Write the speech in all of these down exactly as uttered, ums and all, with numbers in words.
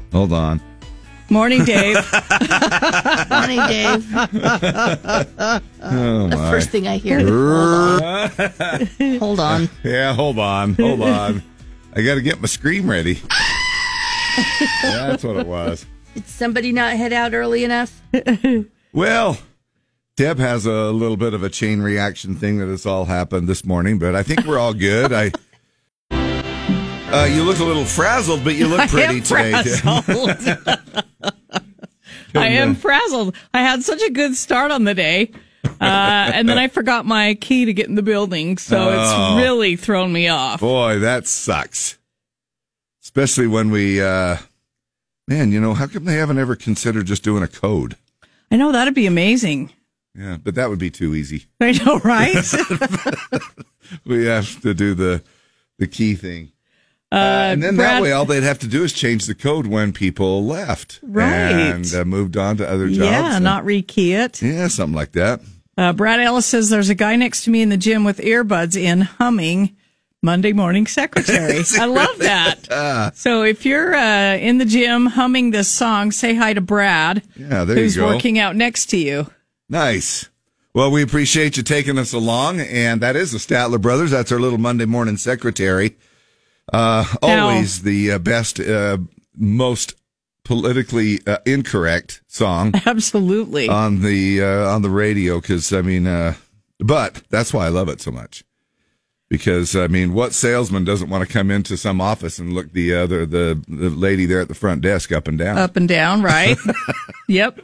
Hold on. Morning, Dave. Morning, Dave. Oh, the my. first thing I hear. Hold on. Hold on. Yeah, hold on. Hold on. I got to get my scream ready. That's what it was. Did somebody not head out early enough? Well, Deb has a little bit of a chain reaction thing that has all happened this morning, but I think we're all good. I, uh, you look a little frazzled, but you look pretty I am today. frazzled. I am frazzled. I had such a good start on the day, uh, and then I forgot my key to get in the building, so Oh. it's really thrown me off. Boy, that sucks. Especially when we, uh, man, you know, how come they haven't ever considered just doing a code? I know, that'd be amazing. Yeah, but that would be too easy. I know, right? We have to do the the key thing. Uh, Uh, and then Brad, that way, all they'd have to do is change the code when people left. Right. And uh, moved on to other jobs. yeah, and- not rekey it. Yeah, something like that. Uh, Brad Ellis says there's a guy next to me in the gym with earbuds in humming Monday Morning Secretary. I love that. Uh, So if you're uh, in the gym humming this song, say hi to Brad, yeah, there who's you go. working out next to you. Nice. Well, we appreciate you taking us along. And that is the Statler Brothers. That's our little Monday morning secretary. Uh, Now- always the uh, best, uh, most politically uh, incorrect song Absolutely. on the uh, on the radio. Because I mean, uh, but that's why I love it so much. Because I mean, what salesman doesn't want to come into some office and look the other the the lady there at the front desk up and down? Up and down, right? Yep.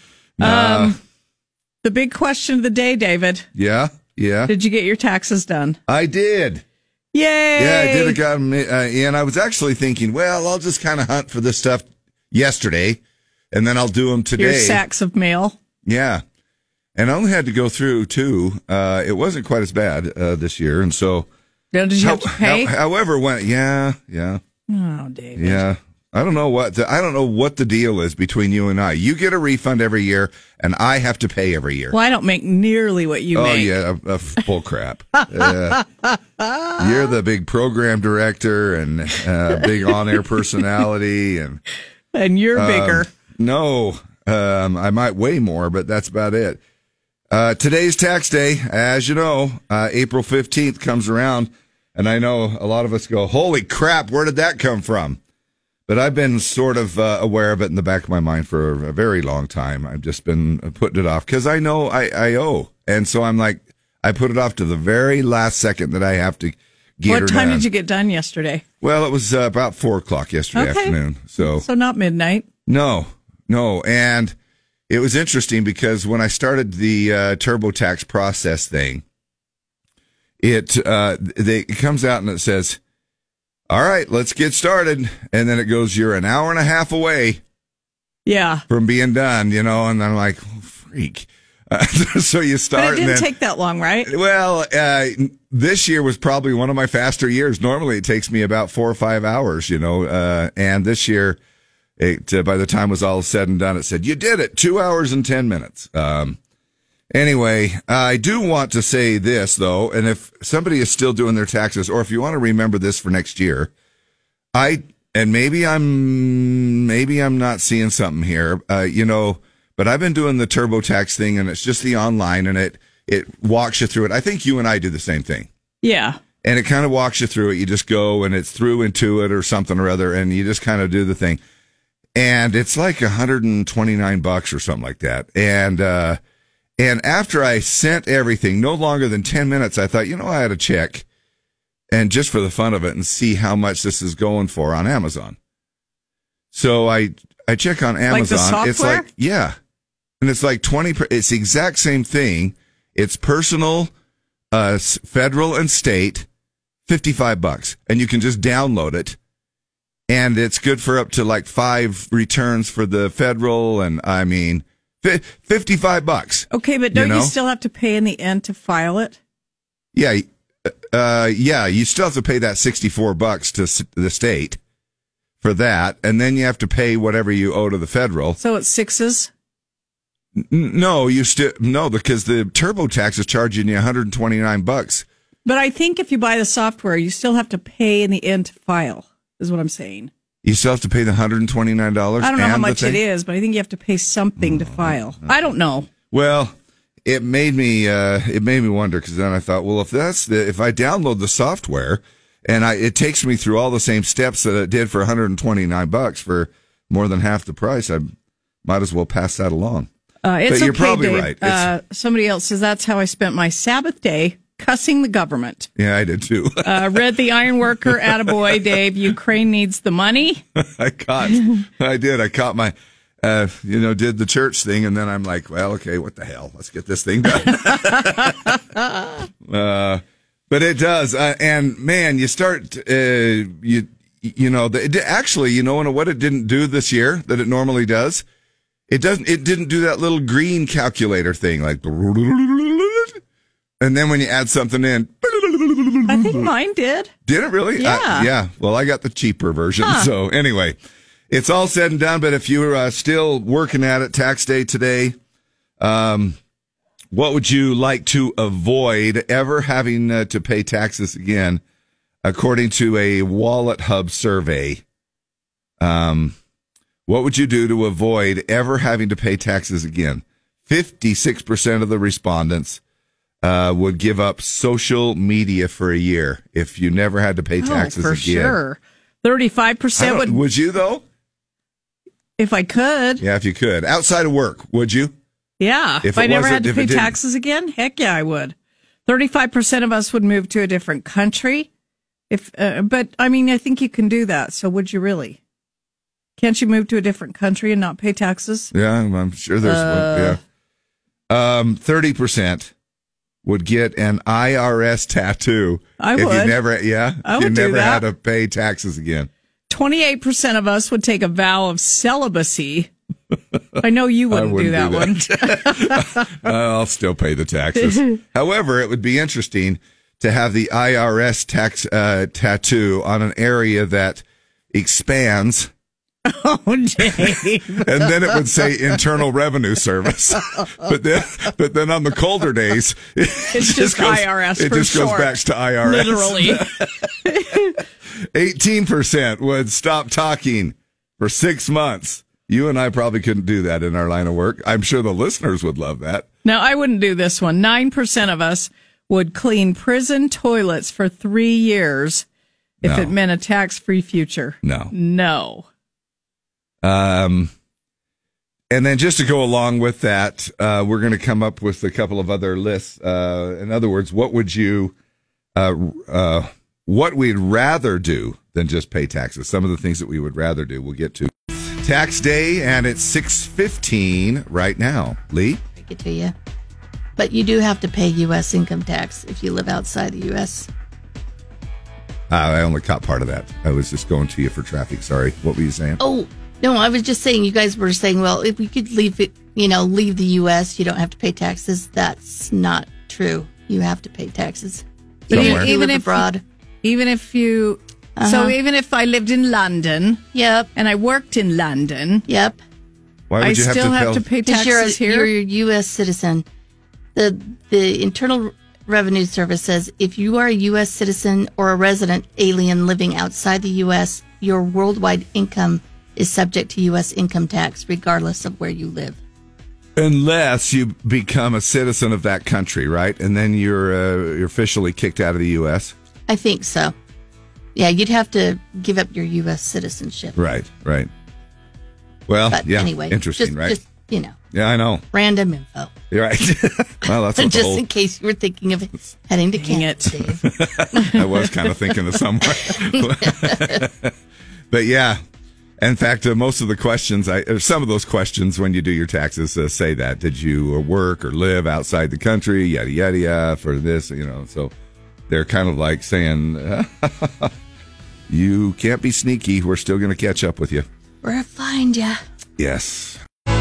Um, the big question of the day, David. Yeah, yeah. Did you get your taxes done? I did. Yay! Yeah, I did. It got me, uh, and I was actually thinking, well, I'll just kind of hunt for this stuff yesterday, and then I'll do them today. Your sacks of mail. Yeah, and I only had to go through two. Uh, it wasn't quite as bad uh, this year, and so. Now, did you have to How- pay? how- however, when yeah, yeah, oh, David. yeah. I don't know what the, I don't know what the deal is between you and I. You get a refund every year, and I have to pay every year. Well, I don't make nearly what you Oh make. yeah, a, a bull crap. Uh, you're the big program director and uh, big on-air personality, and And you're um, bigger. No, um, I might weigh more, but that's about it. Uh, today's tax day, as you know, uh, April fifteenth comes around, and I know a lot of us go, "Holy crap, where did that come from?" But I've been sort of uh, aware of it in the back of my mind for a very long time. I've just been putting it off because I know I, I owe. And so I'm like, I put it off to the very last second that I have to get her What time done. did you get done yesterday? Well, it was uh, about four o'clock yesterday Okay. afternoon. So, So not midnight. no, no. And it was interesting because when I started the uh, TurboTax process thing, it, uh, they, it comes out and it says, all right, let's get started. And then it goes, you're an hour and a half away Yeah. from being done, you know, and I'm like, oh, freak. Uh, so you But start it and didn't then, take that long, right? well, uh, this year was probably one of my faster years. Normally it takes me about four or five hours, you know, uh, and this year, it, uh, by the time it was all said and done, it said, you did it, two hours and ten minutes. Um, anyway, I do want to say this, though, and if somebody is still doing their taxes, or if you want to remember this for next year, I, and maybe I'm, maybe I'm not seeing something here, uh, you know, but I've been doing the TurboTax thing, and it's just the online, and it, it walks you through it. I think you and I do the same thing. Yeah. And it kind of walks you through it. You just go, and it's through Intuit or something or other, and you just kind of do the thing. And it's like one hundred twenty-nine bucks or something like that. And, uh, and after I sent everything, no longer than ten minutes, I thought, you know, I had to check, and just for the fun of it, and see how much this is going for on Amazon. So I, I check on Amazon. software? It's like, yeah. And it's like twenty, per- it's the exact same thing. It's personal, uh, s- federal and state, fifty-five bucks. And you can just download it. And it's good for up to like five returns for the federal. And I mean, fi- fifty-five bucks. Okay, but don't you, know? still have to pay in the end to file it? Yeah. Uh, yeah. You still have to pay that sixty-four bucks to s- the state for that. And then you have to pay whatever you owe to the federal. So it's sixes? N- No, you still, no, because the TurboTax is charging you one hundred twenty-nine bucks. But I think if you buy the software, you still have to pay in the end to file, is what I'm saying. You still have to pay the one hundred twenty-nine dollars. I don't know and how the much it thing? is, but I think you have to pay something to file. I don't know. Well, it made me uh, it made me wonder, because then I thought, well, if that's the, if I download the software and I it takes me through all the same steps that it did for one hundred twenty-nine bucks for more than half the price, I might as well pass that along. Uh, it's but you're okay, probably Dave. right. Uh, somebody else says that's how I spent my Sabbath day, cussing the government. Yeah, I did too. uh, read the Ironworker, attaboy, Dave. Ukraine needs the money. I caught, I did. I caught my, uh, you know, did the church thing, and then I'm like, well, okay, what the hell? Let's get this thing done. uh, but it does, uh, and man, you start, uh, you, you know, the, it, actually, you know, what it didn't do this year that it normally does. It doesn't. It didn't do that little green calculator thing, like, and then when you add something in, I think mine did. Did it really? Yeah. Uh, yeah. Well, I got the cheaper version. Huh. So anyway, it's all said and done. But if you're uh, still working at it, tax day today, um, what would you like to avoid ever having uh, to pay taxes again? According to a Wallet Hub survey, um, what would you do to avoid ever having to pay taxes again? fifty-six percent of the respondents uh, would give up social media for a year if you never had to pay taxes oh, for again. sure. thirty-five percent would. Would you, though? If I could. Yeah, if you could. Outside of work, would you? Yeah. If If, I it never wasn't- had to if pay it didn't- taxes again, heck yeah, I would. thirty-five percent of us would move to a different country. If, uh, but I mean, I think you can do that. So would you really? Can't you move to a different country and not pay taxes? Yeah, I'm sure there's Uh, one. Yeah. Um, thirty percent would get an I R S tattoo. I if you would. never, yeah, I if you would do never had that. to pay taxes again. twenty-eight percent of us would take a vow of celibacy. I know you wouldn't, wouldn't do that, do one. I'll still pay the taxes. However, it would be interesting to have the I R S tax uh, tattoo on an area that expands. Oh, Dave. And then it would say Internal Revenue Service. But then, but then on the colder days, it It's just goes, I R S It for just goes short. back to I R S. Literally. eighteen percent would stop talking for six months. You and I probably couldn't do that in our line of work. I'm sure the listeners would love that. Now, I wouldn't do this one. nine percent of us would clean prison toilets for three years if No. it meant a tax-free future. No. No. Um, and then just to go along with that, uh, we're going to come up with a couple of other lists. Uh, in other words, what would you, uh, uh, what we'd rather do than just pay taxes? Some of the things that we would rather do, we'll get to. Tax day, and it's six fifteen right now. Lee? Break it to you. But you do have to pay U S income tax if you live outside the U S. Uh, I only caught part of that. I was just going to you for traffic. Sorry. What were you saying? Oh, no, I was just saying, you guys were saying, well, if we could leave it, you know, leave the U S, you don't have to pay taxes. That's not true. You have to pay taxes. But Somewhere. If you even live if abroad. Even if you, Uh-huh. so even if I lived in London Yep, and I worked in London, yep. Why would I you have still to have tell- to pay Because you're, taxes a- here. you're a U S citizen. The the Internal Revenue Service says if you are a U S citizen or a resident alien living outside the U S, your worldwide income is subject to U S income tax regardless of where you live. Unless you become a citizen of that country, right? And then you're uh, you're officially kicked out of the U S. I think so. Yeah, you'd have to give up your U S citizenship. Right, right. Well, But yeah, anyway, interesting, just, right? Just, you know, Yeah, I know. random info. You're right. Well, that's what the Just whole, in case you were thinking of heading to Dang Kansas, Dave. I was kind of thinking of somewhere. But yeah, in fact, uh, most of the questions, I, or some of those questions when you do your taxes uh, say that. Did you uh, work or live outside the country? Yada, yada, yada, for this, you know. So they're kind of like saying, you can't be sneaky. We're still going to catch up with you. We'll find ya. Yes.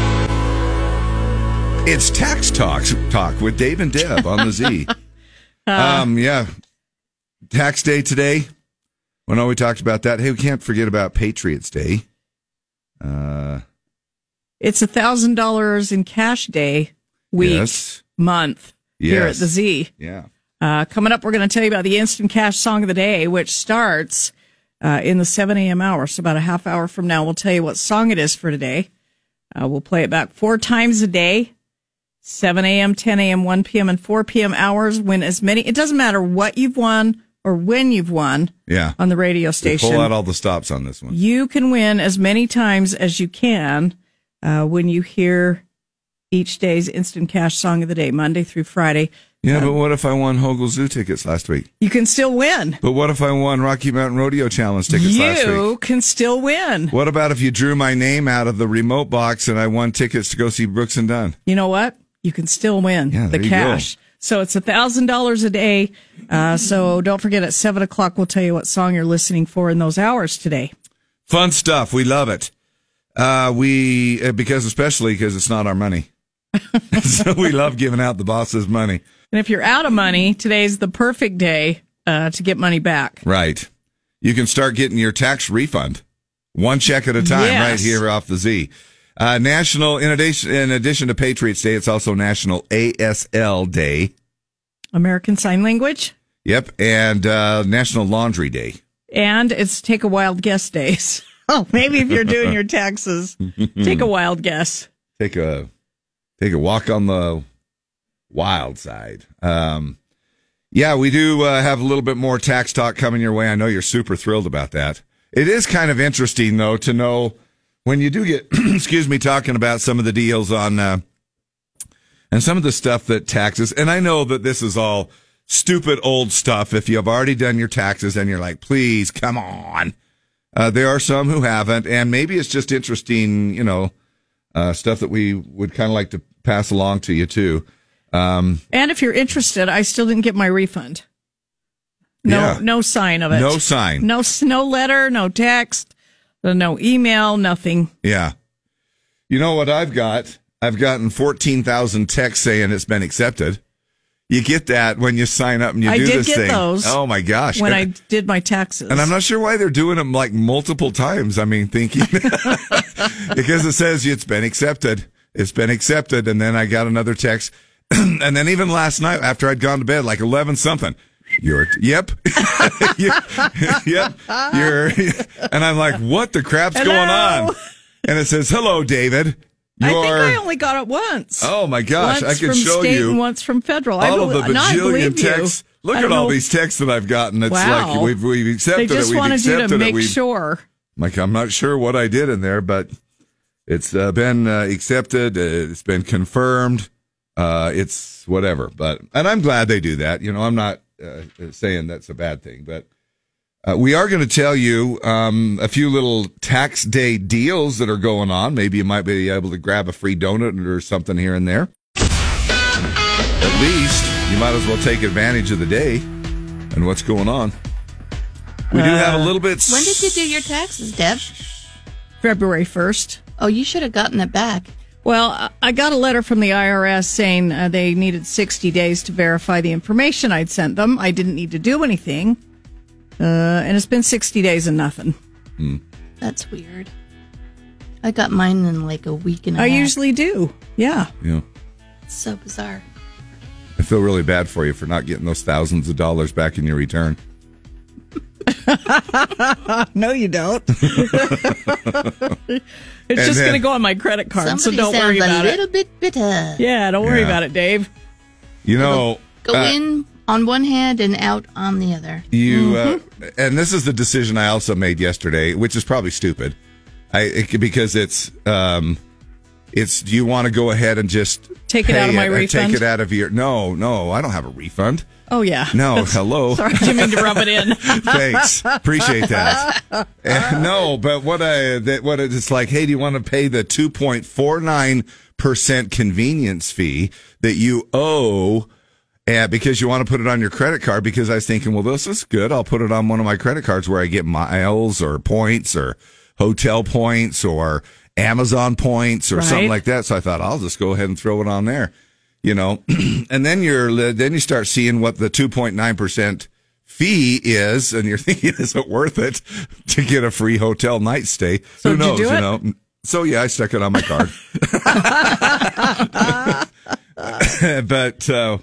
It's Tax Talks Talk with Dave and Deb on the Z. um, yeah. Tax Day today. Well, no, we talked about that. Hey, we can't forget about Patriots Day. Uh, It's a thousand dollars in cash day, week, yes. month here at Yes. the Z. Yeah. Uh, coming up, we're going to tell you about the Instant Cash Song of the Day, which starts uh, in the seven a.m. hour. So about a half hour from now, we'll tell you what song it is for today. Uh, we'll play it back four times a day, seven a.m., ten a.m., one p.m., and four p.m. hours. Win as many. It doesn't matter what you've won or when you've won yeah. on the radio They station. pull out all the stops on this one. You can win as many times as you can uh, when you hear each day's Instant Cash Song of the Day, Monday through Friday. Yeah, um, but what if I won Hogle Zoo tickets last week? You can still win. But what if I won Rocky Mountain Rodeo Challenge tickets you last week? You can still win. What about if you drew my name out of the remote box and I won tickets to go see Brooks and Dunn? You know what? You can still win Yeah, the there you cash. go. So it's one thousand dollars a day. Uh, so don't forget, at seven o'clock, we'll tell you what song you're listening for in those hours today. Fun stuff. We love it. Uh, we, uh, because especially because it's not our money. So we love giving out the boss's money. And if you're out of money, today's the perfect day uh, to get money back. Right. You can start getting your tax refund one check at a time Yes. right here off the Z. Uh, national, in addition, in addition to Patriots Day, it's also National A S L Day. American Sign Language. Yep. And uh, National Laundry Day. And it's Take a Wild Guess Days. Oh, maybe if you're doing your taxes, take a wild guess. Take a take a walk on the wild side. Um, yeah, we do uh, have a little bit more tax talk coming your way. I know you're super thrilled about that. It is kind of interesting, though, to know when you do get, excuse me, talking about some of the deals on uh, and some of the stuff that taxes. And I know that this is all stupid old stuff. If you have already done your taxes and you're like, please, come on. Uh, there are some who haven't, and maybe it's just interesting, you know, uh, stuff that we would kind of like to pass along to you, too. Um, And if you're interested, I still didn't get my refund. No, Yeah. no sign of it. No sign. No, no letter, no text, no email, nothing. Yeah. You know what I've got? I've gotten fourteen thousand texts saying it's been accepted. You get that when you sign up and you I do did this get thing. those Oh, my gosh. When and, I did my taxes. and I'm not sure why they're doing them like multiple times. I mean, thinking because it says it's been accepted. It's been accepted. And then I got another text. And then even last night after I'd gone to bed, like eleven something. You're, yep. You- yep. You're, and I'm like, what the crap's Hello? going on? And it says, hello, David. I think You're, I only got it once. oh my gosh, once I could from show state you and once from federal. I all of believe, the no, I bajillion believe you. texts. Look I at don't all know. these texts that I've gotten. It's Wow. like we've, we've accepted They just it. We've wanted you accepted to it. make We've, sure. Like, I'm not sure what I did in there, but it's uh, been uh, accepted. Uh, it's been confirmed. Uh, it's whatever. But and I'm glad they do that. You know, I'm not uh, saying that's a bad thing, but uh, we are going to tell you um, a few little tax day deals that are going on. Maybe you might be able to grab a free donut or something here and there. At least you might as well take advantage of the day and what's going on. We do have a little bit. When did you do your taxes, Deb? February first. Oh, you should have gotten it back. Well, I- I got a letter from the I R S saying uh, they needed sixty days to verify the information I'd sent them. I didn't need to do anything. Uh, and it's been sixty days and nothing. That's weird. I got mine in like a week and a I half. usually do. Yeah. Yeah. It's so bizarre. I feel really bad for you for not getting those thousands of dollars back in your return. No, you don't. It's And just then- going to go on my credit card, Somebody so don't sounds worry a about little it. bit bitter. Yeah, don't worry Yeah. about it, Dave. You know, Go uh, in on one hand and out on the other. you, Mm-hmm. uh, and this is the decision I also made yesterday, which is probably stupid. I it, because it's um, it's. Do you want to go ahead and just Take it pay uh, out of my and refund? Take it out of your. No, no, I don't have a refund. Oh, yeah. No, hello. Sorry, I didn't mean to rub it in. Thanks, appreciate that. Uh, no, but what I that what it's like. Hey, do you want to pay the two point four nine percent convenience fee that you owe? And because you want to put it on your credit card, because I was thinking, well, this is good. I'll put it on one of my credit cards where I get miles or points or hotel points or Amazon points or Right. something like that. So I thought I'll just go ahead and throw it on there, you know, and then you're, then you start seeing what the two point nine percent fee is. And you're thinking, is it worth it to get a free hotel night stay? So Who did you knows, do it? know? So yeah, I stuck it on my card. But, uh,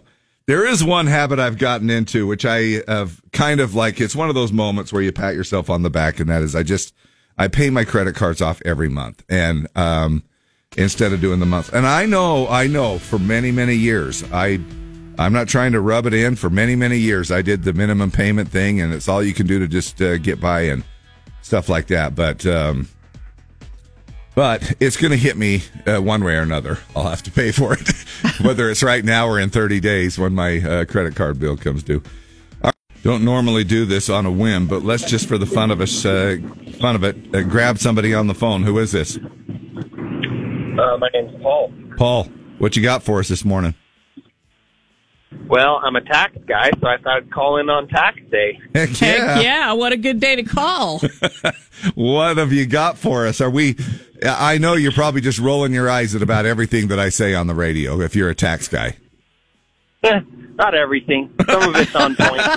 There is one habit I've gotten into, which I have kind of like, it's one of those moments where you pat yourself on the back, and that is I just, I pay my credit cards off every month. And, um, instead of doing the month. And I know, I know for many, many years, I, I'm not trying to rub it in. For many, many years, I did the minimum payment thing, and it's all you can do to just uh, get by and stuff like that. But, um, But it's going to hit me uh, one way or another. I'll have to pay for it, whether it's right now or in thirty days when my uh, credit card bill comes due. I don't normally do this on a whim, but let's just, for the fun of us, uh, fun of it, uh, grab somebody on the phone. Who is this? Uh, my name's Paul. Paul, what you got for us this morning? Well, I'm a tax guy, so I thought I'd call in on tax day. Heck yeah. Heck yeah, what a good day to call. What have you got for us? Are we, I know you're probably just rolling your eyes at about everything that I say on the radio if you're a tax guy. Eh, not everything. Some of it's on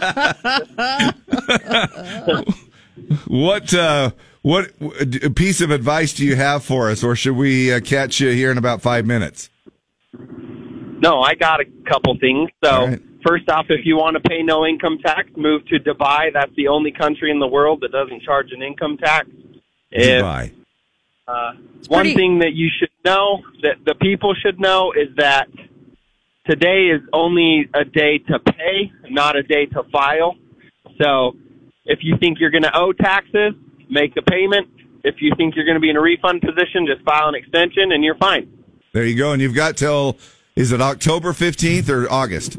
point. What, uh, what piece of advice do you have for us, or should we uh, catch you here in about five minutes? No, I got a couple things. So, All right. First off, if you want to pay no income tax, move to Dubai. That's the only country in the world that doesn't charge an income tax. If, Dubai. Uh, one pretty- thing that you should know, that the people should know, is that today is only a day to pay, not a day to file. So if you think you're going to owe taxes, make a payment. If you think you're going to be in a refund position, just file an extension and you're fine. There you go. And you've got till, is it October fifteenth or August?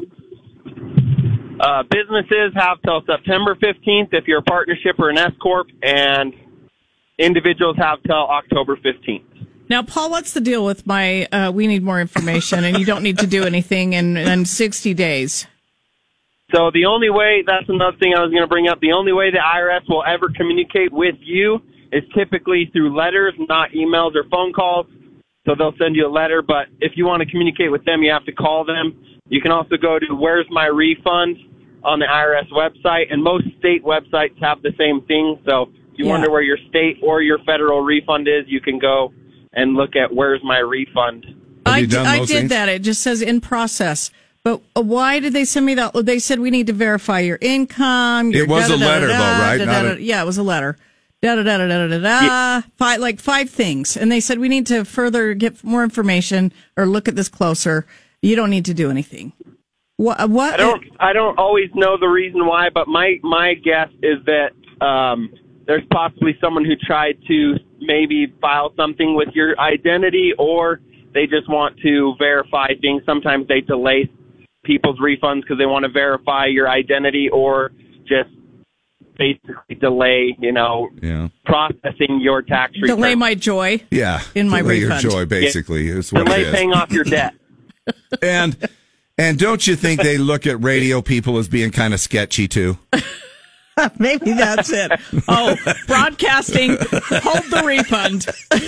Uh, businesses have till September fifteenth if you're a partnership or an S-Corp, and individuals have till October fifteenth. Now, Paul, what's the deal with my, uh, we need more information and you don't need to do anything in, in sixty days? So the only way, that's another thing I was going to bring up, the only way the I R S will ever communicate with you is typically through letters, not emails or phone calls. So they'll send you a letter, but if you want to communicate with them, you have to call them. You can also go to Where's My Refund on the I R S website, and most state websites have the same thing. So if you Yeah. wonder where your state or your federal refund is, you can go and look at Where's My Refund. Have I, you done I those did things? that. It just says in process. But why did they send me that? They said we need to verify your income. Your It was a letter, though, right? da- Not da- a- da- Yeah, it was a letter. Da da da da da da da. Yeah. Five, like five things, and they said we need to further get more information or look at this closer. You don't need to do anything. What? What? I don't. I don't always know the reason why, but my my guess is that um, there's possibly someone who tried to maybe file something with your identity, or they just want to verify things. Sometimes they delay people's refunds because they want to verify your identity, or just basically delay, you know, Yeah. processing your tax return. delay my joy. Yeah. In my Delay refund. your joy, basically, is what delay it is. paying off your debt. And, and don't you think they look at radio people as being kind of sketchy, too? Maybe that's it. Oh, broadcasting. Hold the refund.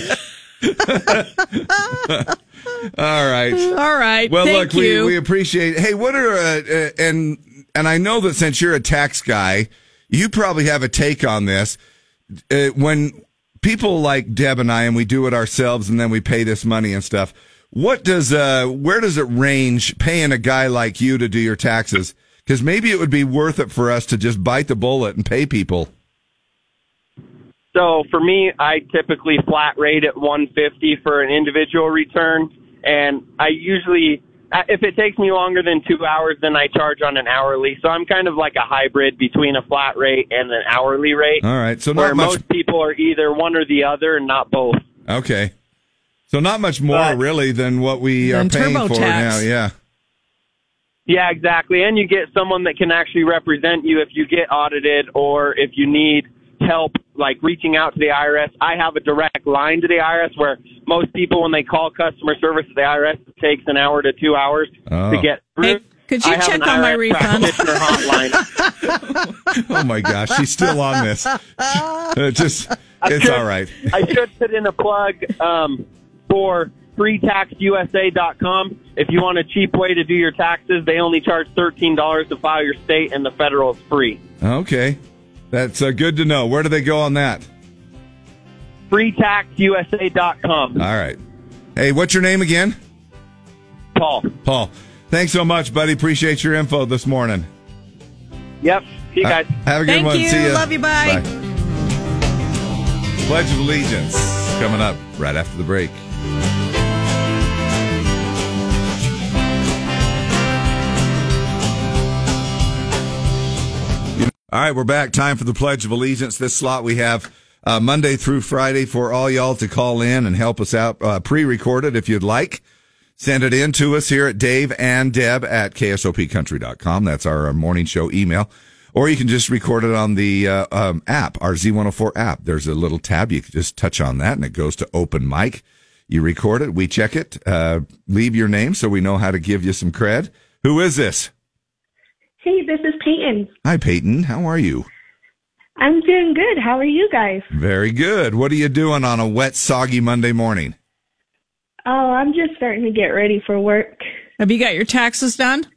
All right. All right. Well, Thank look, you. we, we appreciate. Hey, what are uh, uh, and and I know that since you're a tax guy, you probably have a take on this. Uh, when people like Deb and I, and we do it ourselves, and then we pay this money and stuff. What does uh, where does it range paying a guy like you to do your taxes? Because maybe it would be worth it for us to just bite the bullet and pay people. So for me, I typically flat rate at one fifty for an individual return, and I usually, if it takes me longer than two hours, then I charge on an hourly. So I'm kind of like a hybrid between a flat rate and an hourly rate. All right, so where not much. most people are either one or the other and not both. Okay, so not much more But- really than what we are Than paying for TurboTax. now. Yeah. Yeah, exactly. And you get someone that can actually represent you if you get audited, or if you need help, like reaching out to the I R S. I have a direct line to the I R S, where most people, when they call customer service at the I R S, it takes an hour to two hours Oh. to get through. Hey, could you I have check an on my I R S refund? practitioner hotline. Oh my gosh, she's still on this. It just, it's should- all right. I should put in a plug um, for free tax U S A dot com. If you want a cheap way to do your taxes, they only charge thirteen dollars to file your state, and the federal is free. Okay, that's uh, good to know. Where do they go on that? free tax U S A dot com. All right. Hey, what's your name again? Paul. Paul. Thanks so much, buddy. Appreciate your info this morning. Yep. See you guys. Uh, have a good Thank one. you. See ya. Love you. Bye. Bye. Pledge of Allegiance coming up right after the break. All right, we're back. Time for the Pledge of Allegiance. This slot we have uh, Monday through Friday for all y'all to call in and help us out, uh, pre-recorded if you'd like. Send it in to us here at Dave and Deb at K S O P country dot com. That's our morning show email. Or you can just record it on the uh, um, app, our Z one oh four app. There's a little tab. You can just touch on that, and it goes to open mic. You record it. We check it. Uh, leave your name so we know how to give you some cred. Who is this? Hey, this is Peyton. Hi, Peyton. How are you? I'm doing good. How are you guys? Very good. What are you doing on a wet, soggy Monday morning? Oh, I'm just starting to get ready for work. Have you got your taxes done?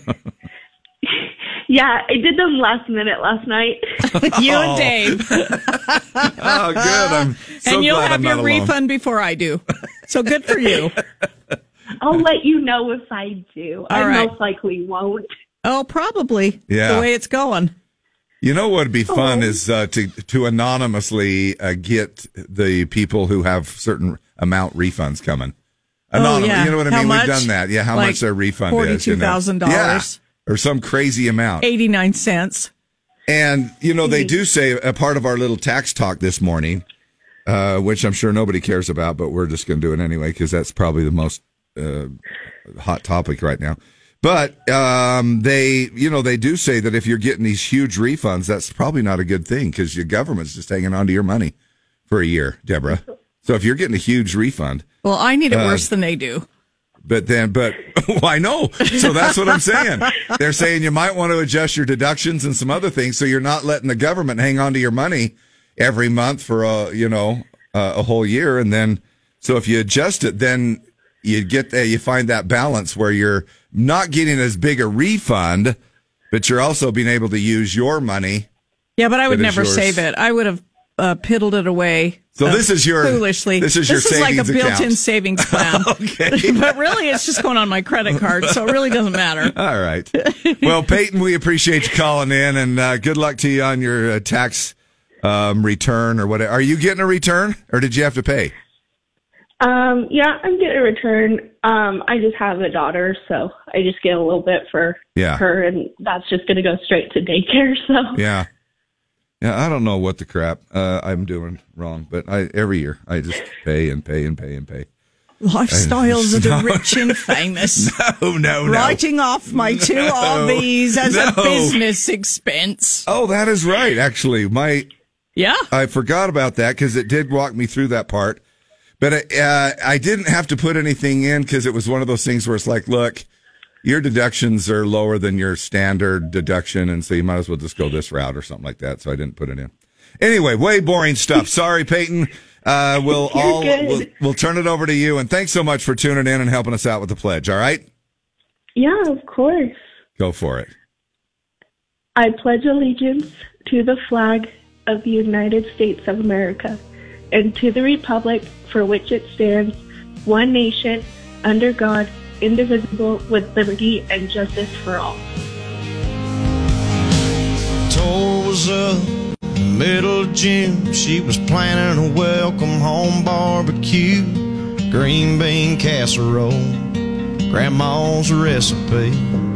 Yeah, I did them last minute last night. You and Dave. Oh, good. I'm so and you'll glad have I'm your not alone. refund before I do. So good for you. I'll let you know if I do. All I right. most likely won't. Oh, probably. Yeah. The way it's going. You know what would be fun Oh. is uh, to to anonymously uh, get the people who have certain amount refunds coming. Anonymous, Oh, yeah. You know what I How mean? much? We've done that. Yeah, how Like much their refund is. forty-two thousand dollars. You know? Yeah, or some crazy amount. eighty-nine cents. And, you know, they do say a part of our little tax talk this morning, uh, which I'm sure nobody cares about, but we're just going to do it anyway because that's probably the most uh, hot topic right now. But um, they, you know, they do say that if you're getting these huge refunds, that's probably not a good thing because your government's just hanging on to your money for a year, Deborah. So if you're getting a huge refund, Well, I need it Uh, worse than they do. but then, but well, I know. So that's what I'm saying. They're saying you might want to adjust your deductions and some other things so you're not letting the government hang on to your money every month for a, you know, uh, a whole year. And then, so if you adjust it, then you get there, you find that balance where you're not getting as big a refund, but you're also being able to use your money. Yeah, but I would That is never yours. save it. I would have uh, piddled it away. So uh, this is your- foolishly. this is your This is like a savings built-in account. savings plan. Okay. But really, it's just going on my credit card, so it really doesn't matter. All right. Well, Peyton, we appreciate you calling in, and uh, good luck to you on your uh, tax um, return or whatever. Are you getting a return, or did you have to pay? Um, yeah, I'm getting a return. Um, I just have a daughter, so I just get a little bit for Yeah. her, and that's just going to go straight to daycare. So Yeah. Yeah, I don't know what the crap uh, I'm doing wrong, but I every year I just pay and pay and pay and pay. Lifestyles of the rich and famous. Oh, no, no. Writing off my two No. R Vs as No. a business expense. Oh, that is right. Actually, my Yeah. I forgot about that because it did walk me through that part. But uh, I didn't have to put anything in because it was one of those things where it's like, look, your deductions are lower than your standard deduction, and so you might as well just go this route or something like that. So I didn't put it in. Anyway, way boring stuff. Sorry, Peyton. Uh, we'll You're all good. we'll, we'll turn it over to you, and thanks so much for tuning in and helping us out with the pledge. All right, yeah, of course. go for it. I pledge allegiance to the flag of the United States of America and to the republic for which it stands, one nation, under God, indivisible, with liberty and justice for all. Tour was up middle of June. She was planning a welcome home barbecue, green bean casserole, grandma's recipe.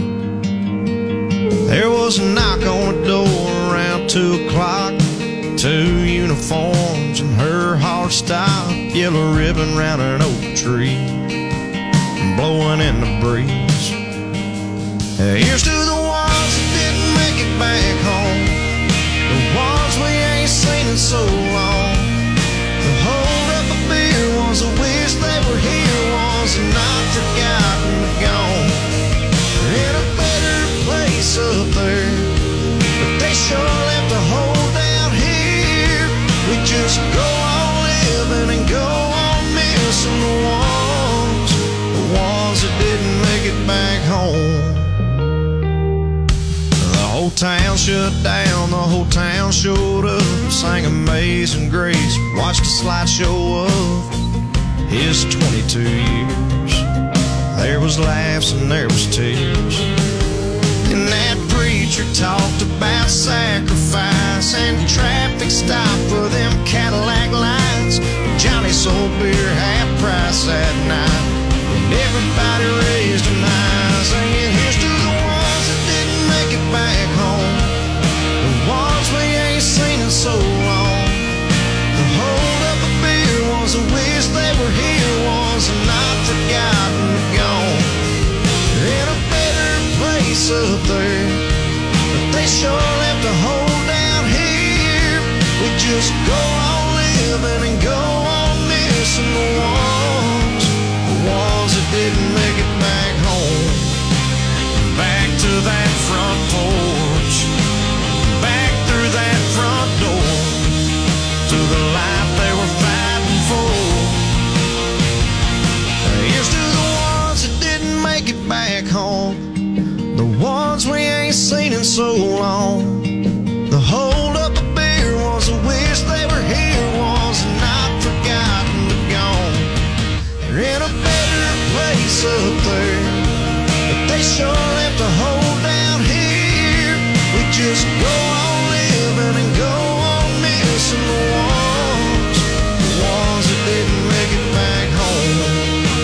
There was a knock on the door around two o'clock. Two uniforms and her heart stopped, yellow ribbon round an oak tree, blowing in the breeze. Here's to the ones that didn't make it back home, the ones we ain't seen in so long. The hold up a beer ones that wish they were here, ones that not forgotten but gone. They're in a better place up there, but they sure left a hole down here. We just go on living and go on missing the ones, the ones that didn't make it back home. The whole town shut down, the whole town showed up, sang Amazing Grace, watched a slideshow of his twenty-two years. There was was laughs and there was tears. And that preacher talked about sacrifice and traffic stop for them Cadillac lights. Johnny sold beer half price that night, and everybody raised an eye, singing, here's to the ones that didn't make it back home, the ones we ain't seen in so long. The hold up a beer was a wish they were here, was not forgotten or gone. They're in a better place up there, but they sure left a hole down here. We just go on living and go on missing the ones, the ones that didn't make it back home. Back to that front porch, back through that front door, to the life they were fighting for. Here's to the ones that didn't make it back home, the ones we ain't seen in so long. The hold up a beer was a wish they were here, was not forgotten but gone. They're in a better place up there, but they sure left a hole down here. We just go on living and go on missing the ones, the ones that didn't make it back home.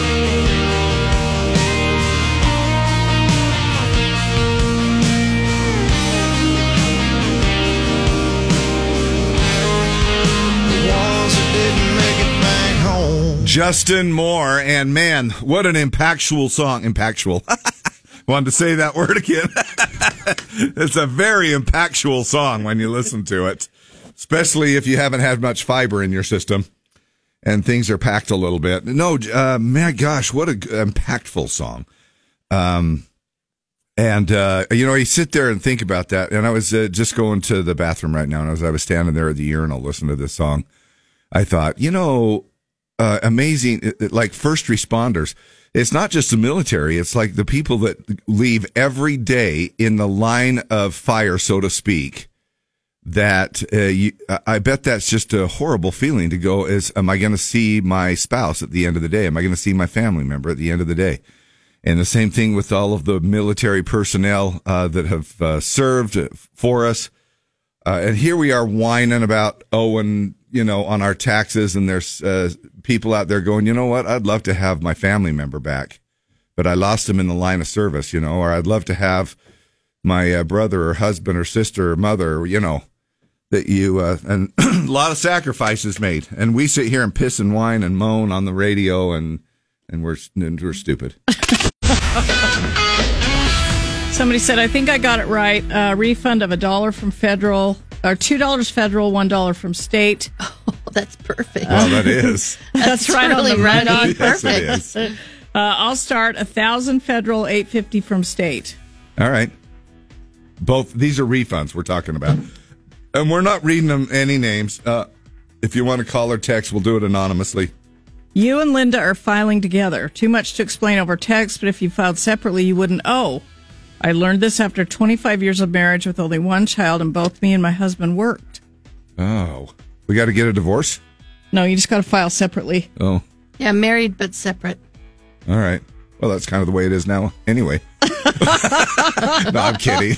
Justin Moore, and man, what an impactful song. Impactful. Wanted to say that word again. It's a very impactful song when you listen to it, especially if you haven't had much fiber in your system and things are packed a little bit. No, uh, man, gosh, what an impactful song. Um, and, uh, you know, you sit there and think about that. And I was uh, just going to the bathroom right now, and as I was standing there at the urinal listening to this song, I thought, you know, Uh, amazing, like first responders. It's not just the military. It's like the people that leave every day in the line of fire, so to speak, that uh, you, I bet that's just a horrible feeling to go is, am I going to see my spouse at the end of the day? Am I going to see my family member at the end of the day? And the same thing with all of the military personnel uh, that have uh, served for us. Uh, and here we are whining about owing, you know, on our taxes, and there's uh, people out there going, you know what, I'd love to have my family member back, but I lost him in the line of service, you know, or I'd love to have my uh, brother or husband or sister or mother, you know, that you, uh, and a lot of sacrifices made. And we sit here and piss and whine and moan on the radio, and, and we're, and we're stupid. Somebody said, I think I got it right. Uh, refund of a dollar from federal, or two dollars federal, one dollar from state. Oh, that's perfect. Well, that is. That's, that's right really on the right money. on. Perfect. Yes, it is. Uh, I'll start a thousand federal, eight fifty from state. All right. Both these are refunds we're talking about, and we're not reading them any names. Uh, if you want to call or text, we'll do it anonymously. You and Linda are filing together. Too much to explain over text, but if you filed separately, you wouldn't owe. I learned this after twenty-five years of marriage with only one child, and both me and my husband worked. Oh, we got to get a divorce? No, you just got to file separately. Oh, Yeah, married but separate. all right. Well, that's kind of the way it is now anyway. No, I'm kidding.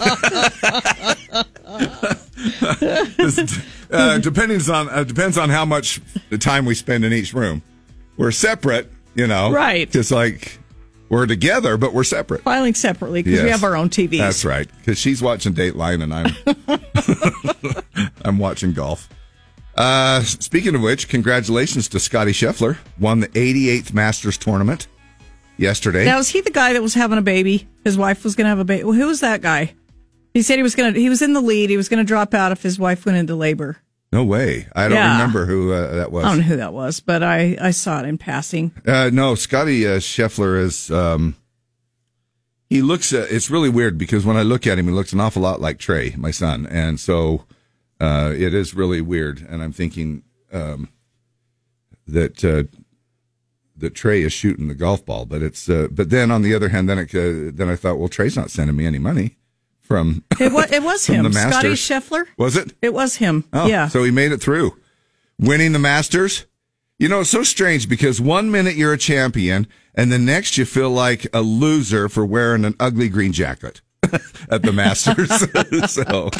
uh, depending on, uh, depends on how much the time we spend in each room. We're separate, you know. Right. Just like we're together, but we're separate. Filing separately because we Yes. have our own T Vs. That's right. Because she's watching Dateline and I'm I'm watching golf. Uh, speaking of which, congratulations to Scotty Scheffler. Won the eighty-eighth Masters tournament yesterday. Now, is he the guy that was having a baby? His wife was going to have a baby. Well, who was that guy? He said he was going to. He was in the lead. He was going to drop out if his wife went into labor. No way. I don't Yeah. remember who uh, that was. I don't know who that was, but I, I saw it in passing. Uh, no, Scotty uh, Scheffler is. Um, he looks. Uh, it's really weird because when I look at him, he looks an awful lot like Trey, my son, and so uh, it is really weird. And I'm thinking um, that uh, that Trey is shooting the golf ball, but it's. Uh, but then on the other hand, then it, uh, then I thought, well, Trey's not sending me any money from. It was, it was from him, the Scotty Masters. Scheffler. Was it? It was him. Oh, yeah. So he made it through, winning the Masters. You know, it's so strange because one minute you're a champion and the next you feel like a loser for wearing an ugly green jacket at the Masters. So,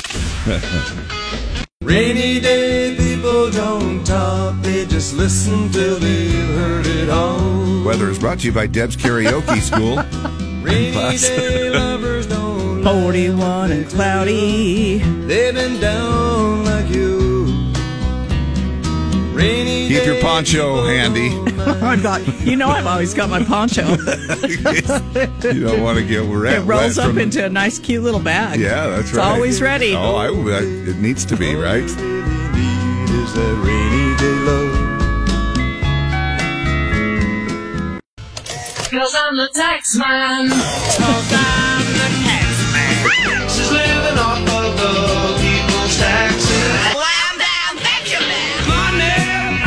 rainy day people don't talk, they just listen till they've heard it all. weather is brought to you by Deb's Karaoke School. Rainy day lovers don't lie. forty-one and cloudy. They've been down like you. Rainy Keep your day poncho people handy. don't lie. I've got, you know, I've always got my poncho. You don't want to get wet. It rolls wet up from- into a nice, cute little bag. Yeah, that's It's right. always ready. Oh, I, it needs to be, right? All you really need is that rainy day love. Cause I'm the tax man. Cause I'm the tax man. She's living off of the people's taxes. Wham down, thank you, man. Money.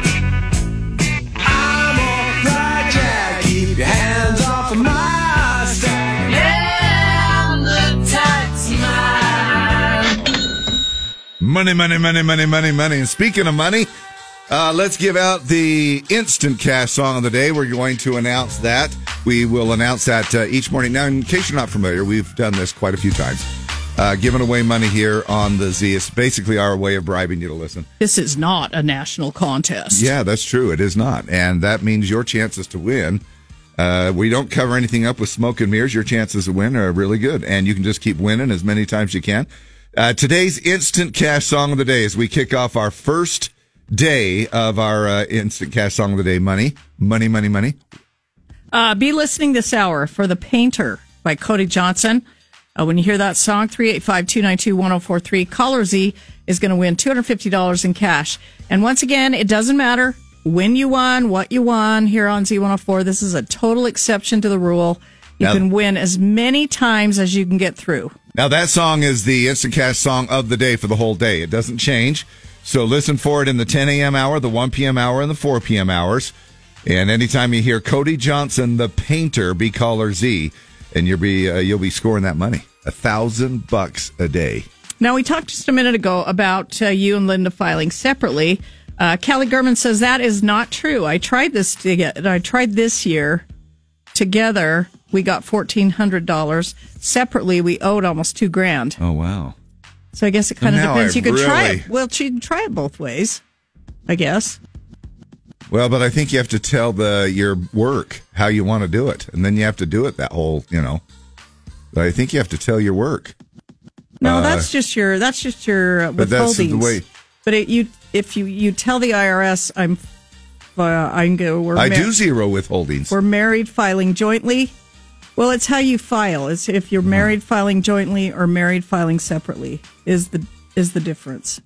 I'm on fly, Jack. Keep your hands off of my stack. Yeah, I'm the tax man. Money, money, money, money, money, money. And speaking of money, uh, let's give out the Instant Cash Song of the Day. We're going to announce that. We will announce that uh, each morning. Now, in case you're not familiar, we've done this quite a few times. Uh, giving away money here on the Z. It's basically our way of bribing you to listen. This is not a national contest. Yeah, that's true. It is not. And that means your chances to win. Uh, we don't cover anything up with smoke and mirrors. Your chances to win are really good. And you can just keep winning as many times as you can. Uh, today's Instant Cash Song of the Day as we kick off our first day of our uh, Instant Cash Song of the Day. Money, money, money, money. Uh, be listening this hour for The Painter by Cody Johnson. Uh, when you hear that song, three eight five, two nine two, one oh four three, caller Z is going to win two hundred fifty dollars in cash. And once again, it doesn't matter when you won, what you won here on Z one oh four. This is a total exception to the rule. You Now- can win as many times as you can get through. Now, that song is the Instant Cash Song of the Day for the whole day. It doesn't change. So listen for it in the ten a.m. hour, the one p.m. hour, and the four p.m. hours. And anytime you hear Cody Johnson, the painter, be caller Z, and you'll be uh, you'll be scoring that money, a thousand bucks a day. Now, we talked just a minute ago about uh, you and Linda filing separately. Uh, Callie Gurman says that is not true. I tried this to get, I tried this year. Together, we got fourteen hundred dollars. Separately, we owed almost two grand. Oh wow! So I guess it kind of Now depends. I You could try really- it. Well, you can try it both ways, I guess. Well, but I think you have to tell the your work how you want to do it, and then you have to do it that whole, you know. But I think you have to tell your work. No, Uh, that's just your that's just your uh, But that's the withholdings. way- But it, you, if you you tell the I R S, I'm, uh, I'm go. We're I mar- do zero withholdings. We're married filing jointly. Well, it's how you file. It's if you're married filing jointly or married filing separately is the is the difference.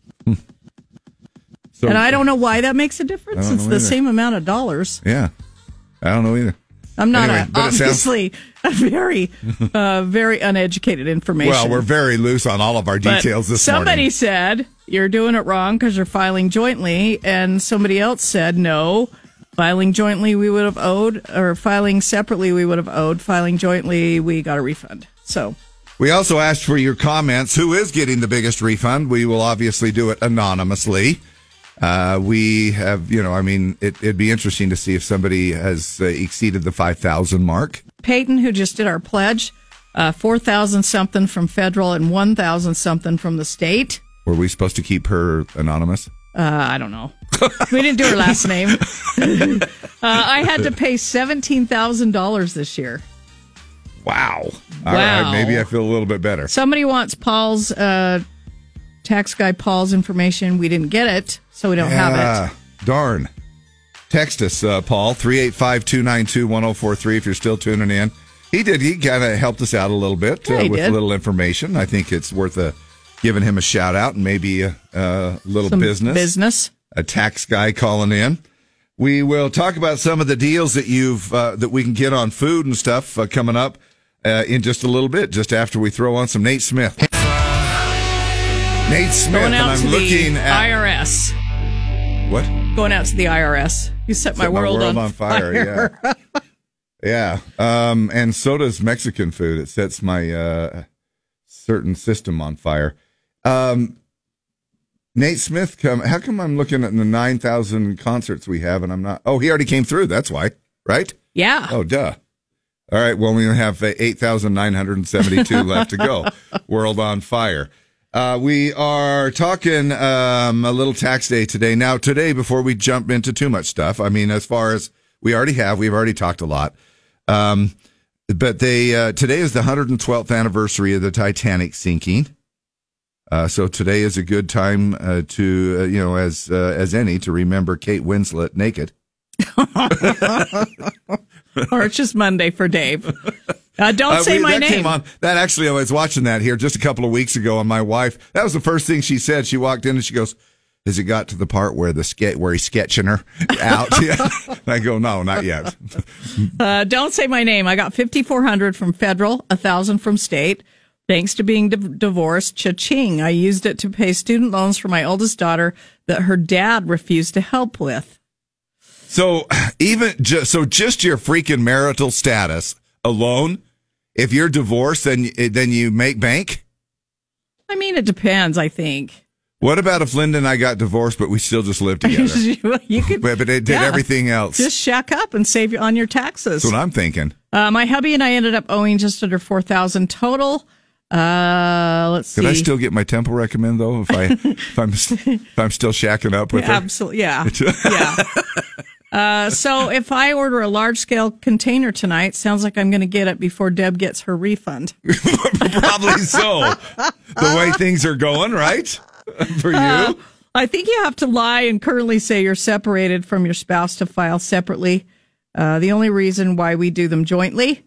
So- And I don't know why that makes a difference. I don't It's know the either. same amount of dollars. Yeah, I don't know either. I'm not Anyway, a, but it sounds- obviously a very uh, very uneducated information. Well, we're very loose on all of our But details this somebody morning. said you're doing it wrong because you're filing jointly, and somebody else said no. Filing jointly, we would have owed, or filing separately, we would have owed. Filing jointly, we got a refund. So We also asked for your comments. Who is getting the biggest refund? We will obviously do it anonymously. Uh, we have, you know, I mean, it, it'd be interesting to see if somebody has uh, exceeded the five thousand mark. Peyton, who just did our pledge, uh, four thousand something from federal and one thousand something from the state. Were we supposed to keep her anonymous? Uh, I don't know. We didn't do her last name. uh, I had to pay seventeen thousand dollars this year. Wow. All Wow. right. Maybe I feel a little bit better. Somebody wants Paul's, uh, tax guy Paul's information. We didn't get it, so we don't have Yeah, darn. Text us, uh, Paul, three eight five, two nine two, one oh four three if you're still tuning in. He did. He kind of helped us out a little bit Yeah, uh, he with did. a little information. I think it's worth a, giving him a shout out and maybe a, a little it. Some business. Business. A tax guy calling in. We will talk about some of the deals that you've uh, that we can get on food and stuff uh, coming up uh, in just a little bit, just after we throw on some Nate Smith. Nate Smith, Going out and to I'm the looking at I R S. what? Going out to the I R S. You set, my, Set world on, fire. Yeah. Yeah. Um, and so does Mexican food. It sets my uh, certain system on fire. Um, Nate Smith, come. How come I'm looking at the nine thousand concerts we have and I'm not? Oh, he already came through. That's why, right? Yeah. Oh, duh. All right. Well, we only have uh, eight thousand nine hundred seventy-two left to go. World on fire. Uh, we are talking um, a little tax day today. Now, today, before we jump into too much stuff, I mean, as far as we already have, we've already talked a lot. Um, but they uh, today is the one hundred twelfth anniversary of the Titanic sinking. Uh, so today is a good time uh, to, uh, you know, as uh, as any, to remember Kate Winslet naked. Or it's just Monday for Dave. Uh, don't Uh, say we- my that name. Came on, that actually, I was watching that here just a couple of weeks ago, and my wife, that was the first thing she said. She walked in and she goes, "Has it got to the part where the ske- where he's sketching her out?" Yeah. I go, "No, not yet." Uh, don't say my name. I got fifty-four hundred from federal, one thousand from state. Thanks to being di- divorced, cha-ching. I used it to pay student loans for my oldest daughter that her dad refused to help with. So even just so, just your freaking marital status alone, if you're divorced, then then you make bank. I mean, it depends, I think. What about if Linda and I got divorced, but we still just live together? you could, but, but it did yeah. everything else. Just shack up and save on your taxes. That's what I'm thinking. Uh, my hubby and I ended up owing just under four thousand total. Uh, let's see. Could I still get my temple recommend though if I if I'm if I'm still shacking up with Yeah, her? absolutely, yeah, yeah. Uh, so if I order a large scale container tonight, sounds like I'm going to get it before Deb gets her refund. Probably so. The way things are going, right? For you. Uh, I think you have to lie and currently say you're separated from your spouse to file separately. Uh, the only reason why we do them jointly.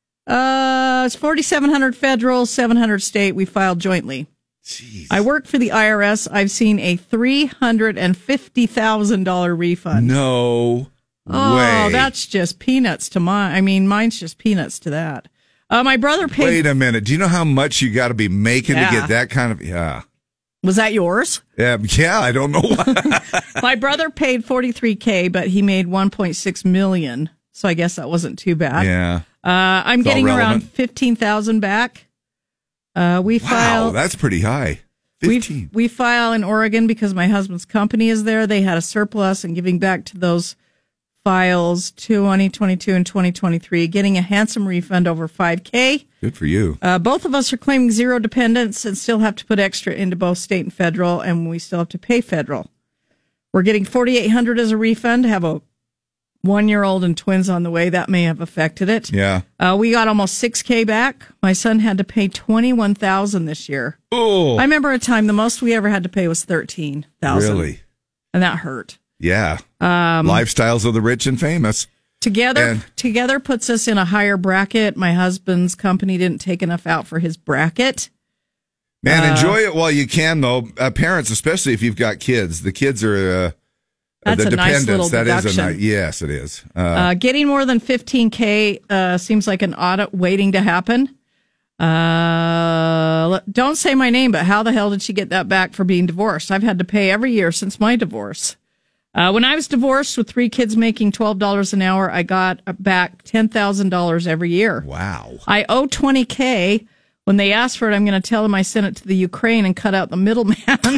Uh, it's forty-seven hundred federal, seven hundred state. We filed jointly. Jeez. I work for the I R S. I've seen a three hundred fifty thousand dollars refund. No oh, way. that's just peanuts to mine. I mean, mine's just peanuts to that. Uh, my brother paid. Wait a minute. Do you know how much you got to be making Yeah. to get that kind of? Yeah. Was that yours? Yeah. Yeah. I don't know why. My brother paid forty-three K, but he made one point six million. So I guess that wasn't too bad. Yeah. Uh, I'm It's all getting around relevant. fifteen thousand back. Uh, we Wow, file. that's pretty high. We, Fifteen. we file in Oregon because my husband's company is there. They had a surplus and giving back to those files twenty twenty-two and twenty twenty-three, getting a handsome refund over five K. Good for you. Uh, both of us are claiming zero dependents and still have to put extra into both state and federal, and we still have to pay federal. We're getting forty-eight hundred as a refund. Have a one-year-old and twins on the way. That may have affected it. Yeah. Uh, we got almost six K back. My son had to pay twenty-one thousand this year. Oh. I remember a time the most we ever had to pay was thirteen thousand. Really? And that hurt. Yeah. Um, Lifestyles of the rich and famous. Together, And- together puts us in a higher bracket. My husband's company didn't take enough out for his bracket. Man, Uh, enjoy it while you can, though. Uh, parents, especially if you've got kids, the kids are uh, That's the a nice dependents. little That is a deduction. ni- yes, it is. Uh, Uh, getting more than fifteen K uh, seems like an audit waiting to happen. Uh, le- don't say my name, but how the hell did she get that back for being divorced? I've had to pay every year since my divorce. Uh, when I was divorced with three kids making twelve dollars an hour, I got back ten thousand dollars every year. wow. I owe twenty K. When they ask for it, I'm going to tell them I sent it to the Ukraine and cut out the middleman.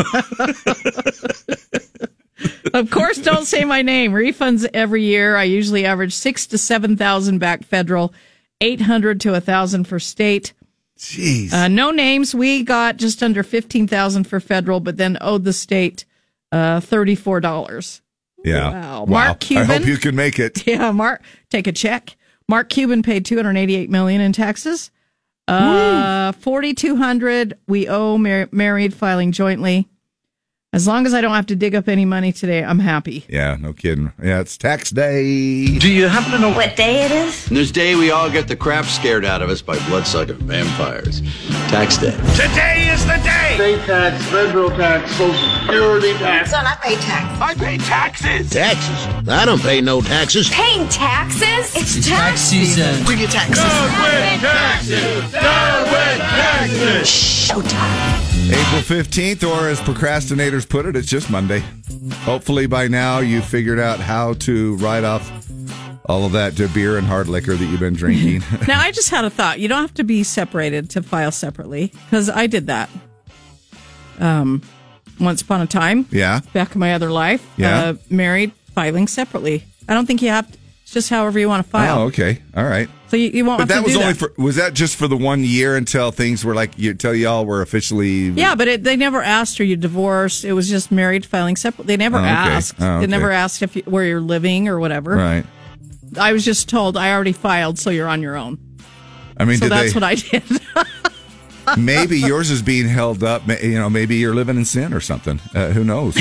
Of course, don't say my name. Refunds every year. I usually average six to seven thousand back federal, eight hundred to a thousand for state. Jeez. Uh, no names. We got just under fifteen thousand for federal, but then owed the state uh, thirty-four dollars. yeah. Wow. Mark Cuban. I hope you can make it. Yeah, Mark, take a check. Mark Cuban paid two hundred eighty-eight million in taxes. Uh, forty-two hundred we owe mar- married filing jointly. As long as I don't have to dig up any money today, I'm happy. Yeah, no kidding. Yeah, it's tax day. Do you happen to know What day it is? This day we all get the crap scared out of us by bloodsucking vampires. Tax day. today is the day? State tax, federal tax, social security tax. Son, I pay tax. I pay taxes. Taxes? I don't pay no taxes. Paying taxes? It's, tax season. Bring your taxes. with taxes. Down with taxes. Showtime. April fifteenth, or as procrastinators put it, it's just Monday. Hopefully by now you figured out how to write off all of that beer and hard liquor that you've been drinking. Now, I just had a thought. You don't have to be separated to file separately, because I did that. Um, once upon a time. Yeah. Back in my other life. Yeah. Uh, married, filing separately. I don't think you have to. It's just however you want to file. Oh, okay. All right. So you, you won't But have that to was do only that. for, was that just for the one year until things were like, you, until y'all were officially. Yeah, but it, they never asked, are you divorced? It was just married, filing separate. They never Oh, okay. asked. Oh, They okay. never asked if you, where you're living or whatever. Right. I was just told I already filed, so you're on your own. I mean, so did that's they, what I did. maybe yours is being held up. ma- You know, maybe you're living in sin or something. Uh, who knows?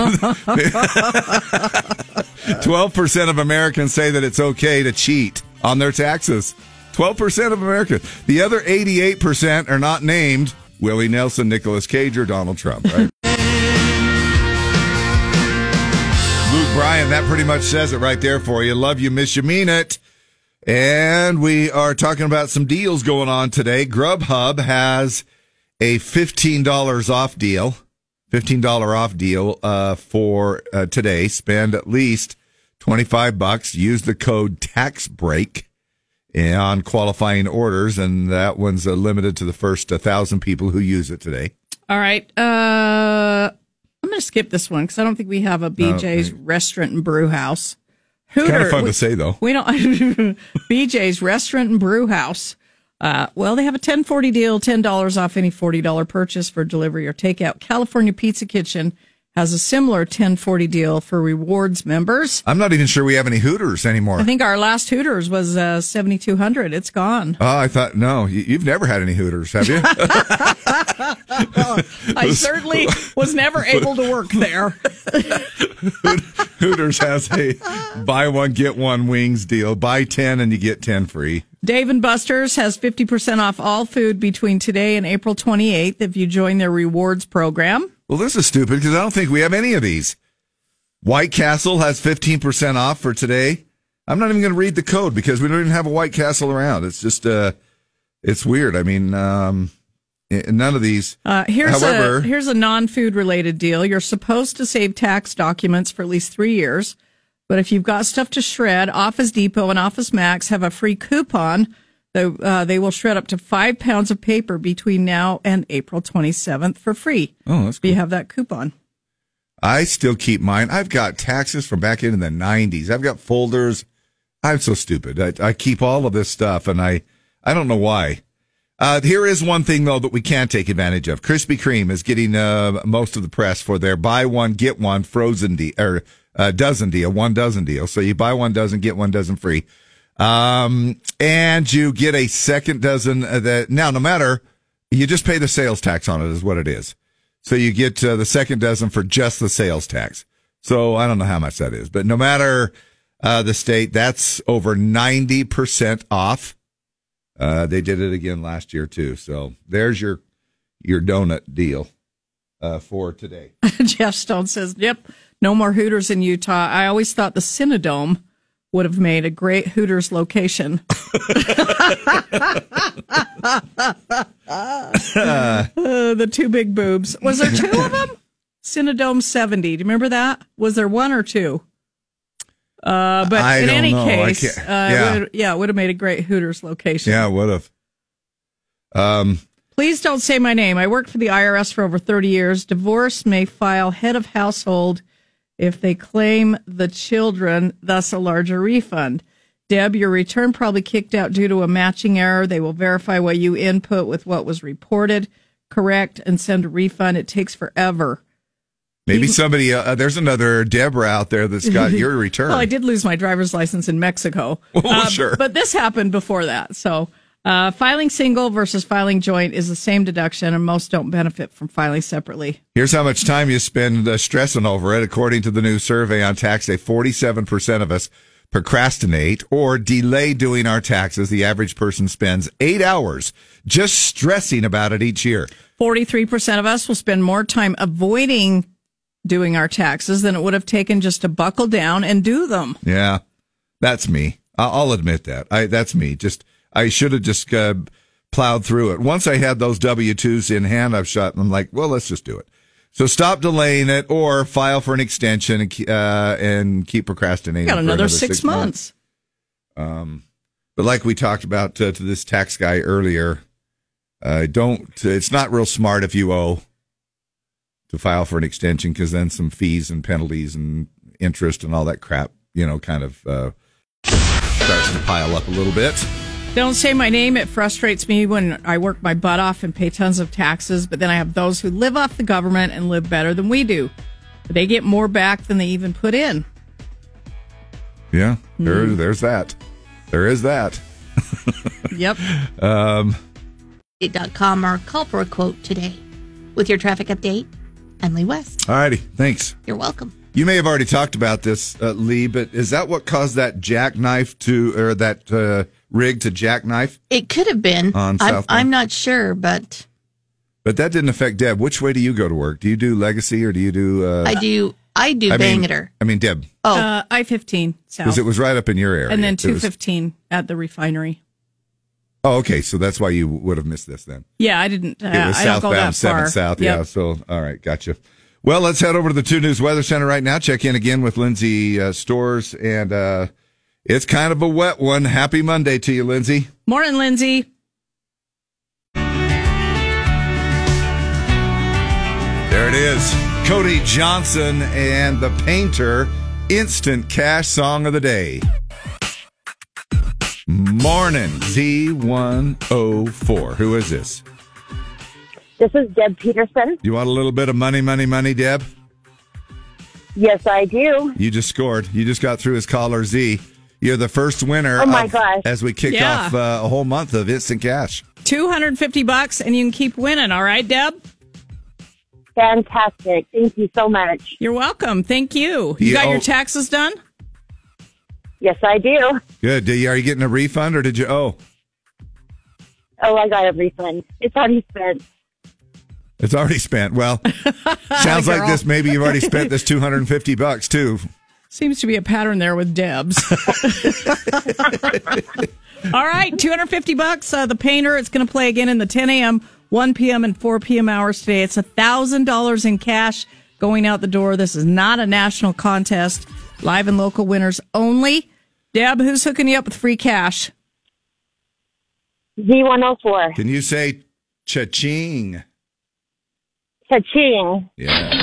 twelve percent of Americans say that it's okay to cheat on their taxes. twelve percent of Americans. The other eighty-eight percent are not named Willie Nelson, Nicolas Cage, or Donald Trump, right? Luke Bryan, that pretty much says it right there for you. Love you, miss you, mean it. And we are talking about some deals going on today. Grubhub has a fifteen dollars off deal, fifteen dollars off deal uh, for uh, today. Spend at least twenty-five bucks. Use the code TAXBREAK on qualifying orders, and that one's uh, limited to the first one thousand people who use it today. All right. Uh, I'm going to skip this one because I don't think we have a B J's Okay. Restaurant and Brew House. It's kind of fun we, to say, though. We don't. B J's Restaurant and Brew House. Uh, well, they have a ten forty deal, ten dollars off any forty dollars purchase for delivery or takeout. California Pizza Kitchen has a similar ten forty deal for rewards members. I'm not even sure we have any Hooters anymore. I think our last Hooters was uh, seventy-two hundred. It's gone. Oh, I thought, no, you, you've never had any Hooters, have you? I certainly was never able to work there. Hooters has a buy one, get one wings deal. Buy ten and you get ten free. Dave and Buster's has fifty percent off all food between today and April twenty-eighth if you join their rewards program. Well, this is stupid because I don't think we have any of these. White Castle has fifteen percent off for today. I'm not even going to read the code because we don't even have a White Castle around. It's just, uh, it's weird. I mean, um, none of these. Uh, here's However, a here's a non-food related deal. You're supposed to save tax documents for at least three years, but if you've got stuff to shred, Office Depot and Office Max have a free coupon. That, uh, they will shred up to five pounds of paper between now and April twenty-seventh for free. Oh, that's cool. You have that coupon. I still keep mine. I've got taxes from back in the nineties. I've got folders. I'm so stupid. I, I keep all of this stuff, and I, I don't know why. Uh, here is one thing, though, that we can take advantage of. Krispy Kreme is getting uh, most of the press for their buy one, get one frozen deal, or uh, dozen deal, one dozen deal. So you buy one dozen, get one dozen free. Um, and you get a second dozen that now, no matter, you just pay the sales tax on it is what it is. So you get uh, the second dozen for just the sales tax. So I don't know how much that is, but no matter uh, the state, that's over ninety percent off. Uh, they did it again last year too. So there's your, your donut deal, uh, for today. Jeff Stone says, yep, no more Hooters in Utah. I always thought the Cinedome would have made a great Hooters location. uh, the two big boobs. Was there two of them? Cinedome seventy. Do you remember that? Was there one or two? Uh, but I in don't any know. I case, can't- uh, yeah. it would, yeah, it would have made a great Hooters location. Yeah, it would have. Um, Please don't say my name. I worked for the I R S for over thirty years. Divorce may file head of household if they claim the children, thus a larger refund. Deb, your return probably kicked out due to a matching error. They will verify what you input with what was reported, correct, and send a refund. It takes forever. maybe Even- somebody, uh, there's another Deborah out there that's got your return. Well, I did lose my driver's license in Mexico. Well, Uh, sure. But this happened before that. So uh, filing single versus filing joint is the same deduction, and most don't benefit from filing separately. Here's how much time you spend uh, stressing over it. According to the new survey on tax day, forty-seven percent of us procrastinate or delay doing our taxes. The average person spends eight hours just stressing about it each year. forty-three percent of us will spend more time avoiding doing our taxes than it would have taken just to buckle down and do them. Yeah, that's me. I'll, I'll admit that. I That's me. Just I should have just uh, plowed through it. Once I had those W two's in hand, I've shot. I'm like, well, let's just do it. So stop delaying it or file for an extension and, ke- uh, and keep procrastinating. Got for another, six, months. months. Um, but like we talked about uh, to this tax guy earlier, uh, don't. It's not real smart if you owe to file for an extension because then some fees and penalties and interest and all that crap, you know, kind of uh, starts to pile up a little bit. Don't say my name. It frustrates me when I work my butt off and pay tons of taxes, but then I have those who live off the government and live better than we do. They get more back than they even put in. Yeah, there, there's that. There is that. Yep. Um, dot com or call for a quote today. With your traffic update, I'm Lee West. all righty, thanks. You're welcome. You may have already talked about this, uh, Lee, but is that what caused that jackknife to, or that uh, rig to jackknife? It could have been. On I'm, southbound? I'm not sure, but But that didn't affect Deb. Which way do you go to work? Do you do Legacy or do you do? Uh, I do. I do I mean, Bangor. I mean, Deb, Oh, Uh, I fifteen south. because it was right up in your area. and then It was- two fifteen at the refinery. Oh, okay. So that's why you would have missed this then. Yeah, I didn't. Uh, It was I don't go that southbound, seven far. south. Yep. Yeah. So, all right. Gotcha. Well, let's head over to the two News Weather Center right now. Check in again with Lindsay uh, Stores. And uh, it's kind of a wet one. Happy Monday to you, Lindsay. Morning, Lindsay. There it is. Cody Johnson and the Painter. Instant Cash Song of the Day. Morning. Z one oh four. Who is this? This is Deb Peterson. You want a little bit of money, money, money, Deb? Yes, I do. You just scored. You just got through his caller Z. You're the first winner. Oh, my of- gosh. As we kick Yeah. off uh, a whole month of instant cash. two hundred fifty bucks, and you can keep winning. All right, Deb? Fantastic. Thank you so much. You're welcome. Thank you. You Yeah, got oh. your taxes done? Yes, I do. Good. Did you, are you getting a refund or did you owe? Oh, I got a refund. It's already spent. It's already spent. Well, sounds like Girl. this. Maybe you've already spent this two hundred fifty bucks too. Seems to be a pattern there with Deb's. All right, two hundred fifty bucks. Uh, the Painter. It's going to play again in the ten a.m., one p.m., and four p.m. hours today. It's one thousand dollars in cash going out the door. This is not a national contest. Live and local winners only. Deb, who's hooking you up with free cash? Z one oh four. Can you say cha-ching? Cha-ching. Yeah.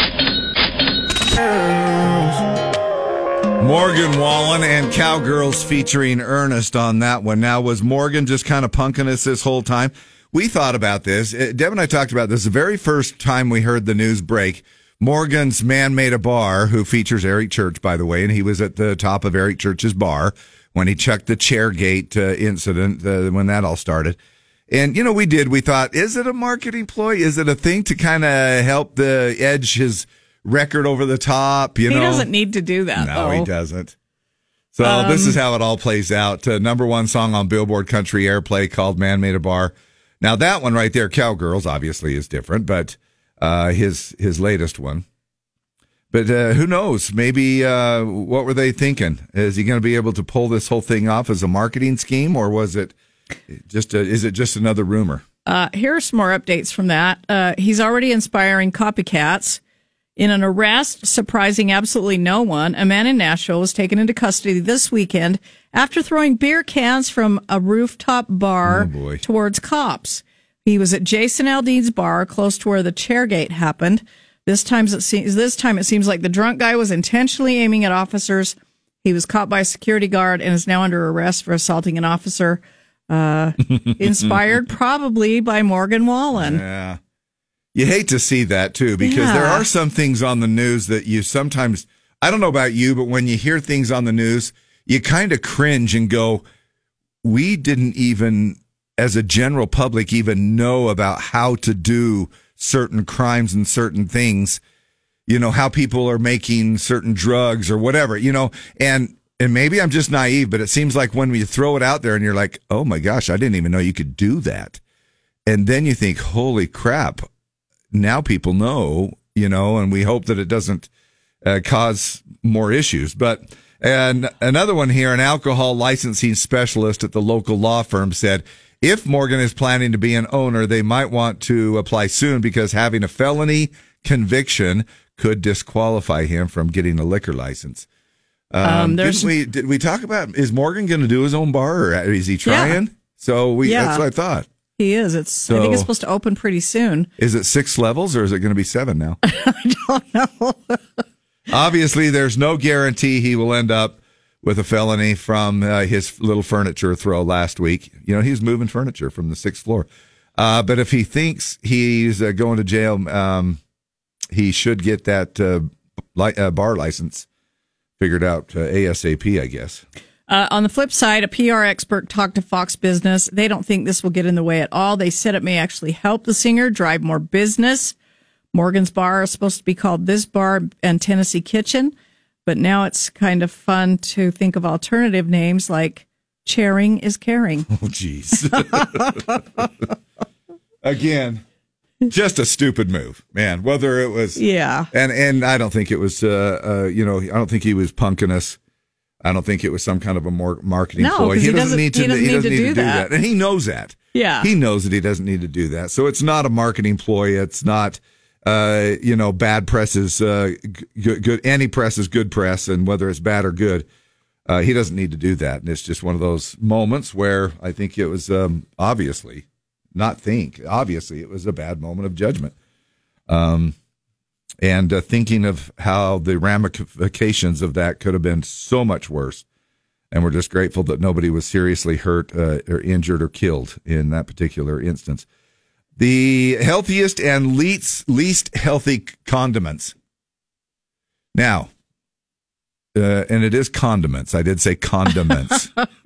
Morgan Wallen and Cowgirls featuring Ernest on that one. Now, was Morgan just kind of punking us this whole time? We thought about this. Uh, Deb and I talked about this the very first time we heard the news break. Morgan's Man Made a Bar, who features Eric Church, by the way, and he was at the top of Eric Church's bar when he chucked the Chairgate uh, incident, uh, when that all started. And, you know, we did. We thought, is it a marketing ploy? Is it a thing to kind of help the edge his record over the top? You he know, doesn't need to do that. no, though. he doesn't. So Um, this is how it all plays out. Uh, number one song on Billboard Country Airplay called Man Made a Bar. Now that one right there, Cowgirls, obviously is different, but uh, his his latest one. But uh, who knows? Maybe uh, what were they thinking? Is he going to be able to pull this whole thing off as a marketing scheme, or was it just a, is it just another rumor? Uh, here are some more updates from that. Uh, he's already inspiring copycats. In an arrest surprising absolutely no one, a man in Nashville was taken into custody this weekend after throwing beer cans from a rooftop bar Oh, boy. towards cops. He was at Jason Aldean's bar, close to where the Chairgate happened. This time, it seems, this time it seems like the drunk guy was intentionally aiming at officers. He was caught by a security guard and is now under arrest for assaulting an officer. Uh, inspired probably by Morgan Wallen. Yeah. You hate to see that too, because Yeah. there are some things on the news that you sometimes, I don't know about you, but when you hear things on the news, you kind of cringe and go, we didn't even, as a general public, even know about how to do certain crimes and certain things, you know, how people are making certain drugs or whatever, you know, and, and maybe I'm just naive, but it seems like when you throw it out there and you're like, oh my gosh, I didn't even know you could do that. And then you think, holy crap. Now people know, you know, and we hope that it doesn't uh, cause more issues. But and another one here, an alcohol licensing specialist at the local law firm said, if Morgan is planning to be an owner, they might want to apply soon because having a felony conviction could disqualify him from getting a liquor license. Um, Um, did there's- we did we talk about, is Morgan going to do his own bar or is he trying? Yeah. So we Yeah. that's what I thought. He is. It's. So, I think it's supposed to open pretty soon. Is it six levels or is it going to be seven now? I don't know. Obviously, there's no guarantee he will end up with a felony from uh, his little furniture throw last week. You know, he's moving furniture from the sixth floor. Uh, but if he thinks he's uh, going to jail, um, he should get that uh, li- uh, bar license figured out uh, ASAP, I guess. Uh, on the flip side, a P R expert talked to Fox Business. They don't think this will get in the way at all. They said it may actually help the singer drive more business. Morgan's Bar is supposed to be called This Bar and Tennessee Kitchen, but now it's kind of fun to think of alternative names like Charing is Caring. Oh, jeez. Again, just a stupid move, man. Whether it was, yeah, and and I don't think it was, uh, uh, you know, I don't think he was punking us. I don't think it was some kind of a more marketing no, ploy. He, he doesn't, doesn't need to. He doesn't, he need, doesn't to, need do, to do that. that, and he knows that. Yeah, he knows that he doesn't need to do that. So it's not a marketing ploy. It's not, uh, you know, bad press is uh, good, good. Any press is good press, and whether it's bad or good, uh, he doesn't need to do that. And it's just one of those moments where I think it was um, obviously, not think, obviously it was a bad moment of judgment. Um, and uh, thinking of how the ramifications of that could have been so much worse. And we're just grateful that nobody was seriously hurt uh, or injured or killed in that particular instance. The healthiest and least, least healthy condiments. Now, uh, and it is condiments. I did say condiments.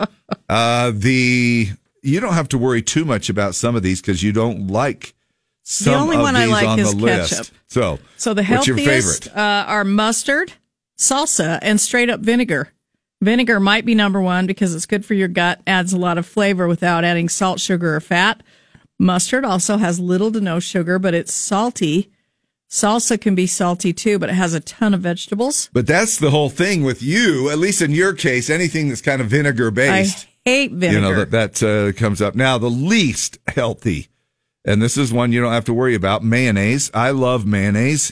uh, the you don't have to worry too much about some of these because you don't like some the only of one these I like on is the list. ketchup. So, so the what's your healthiest favorite? Uh, are mustard, salsa, and straight up vinegar. Vinegar might be number one because it's good for your gut, adds a lot of flavor without adding salt, sugar, or fat. Mustard also has little to no sugar, but it's salty. Salsa can be salty too, but it has a ton of vegetables. But that's the whole thing with you, at least in your case, anything that's kind of vinegar based. I hate vinegar. You know, that, that uh, comes up. Now, the least healthy, and this is one you don't have to worry about, mayonnaise. I love mayonnaise.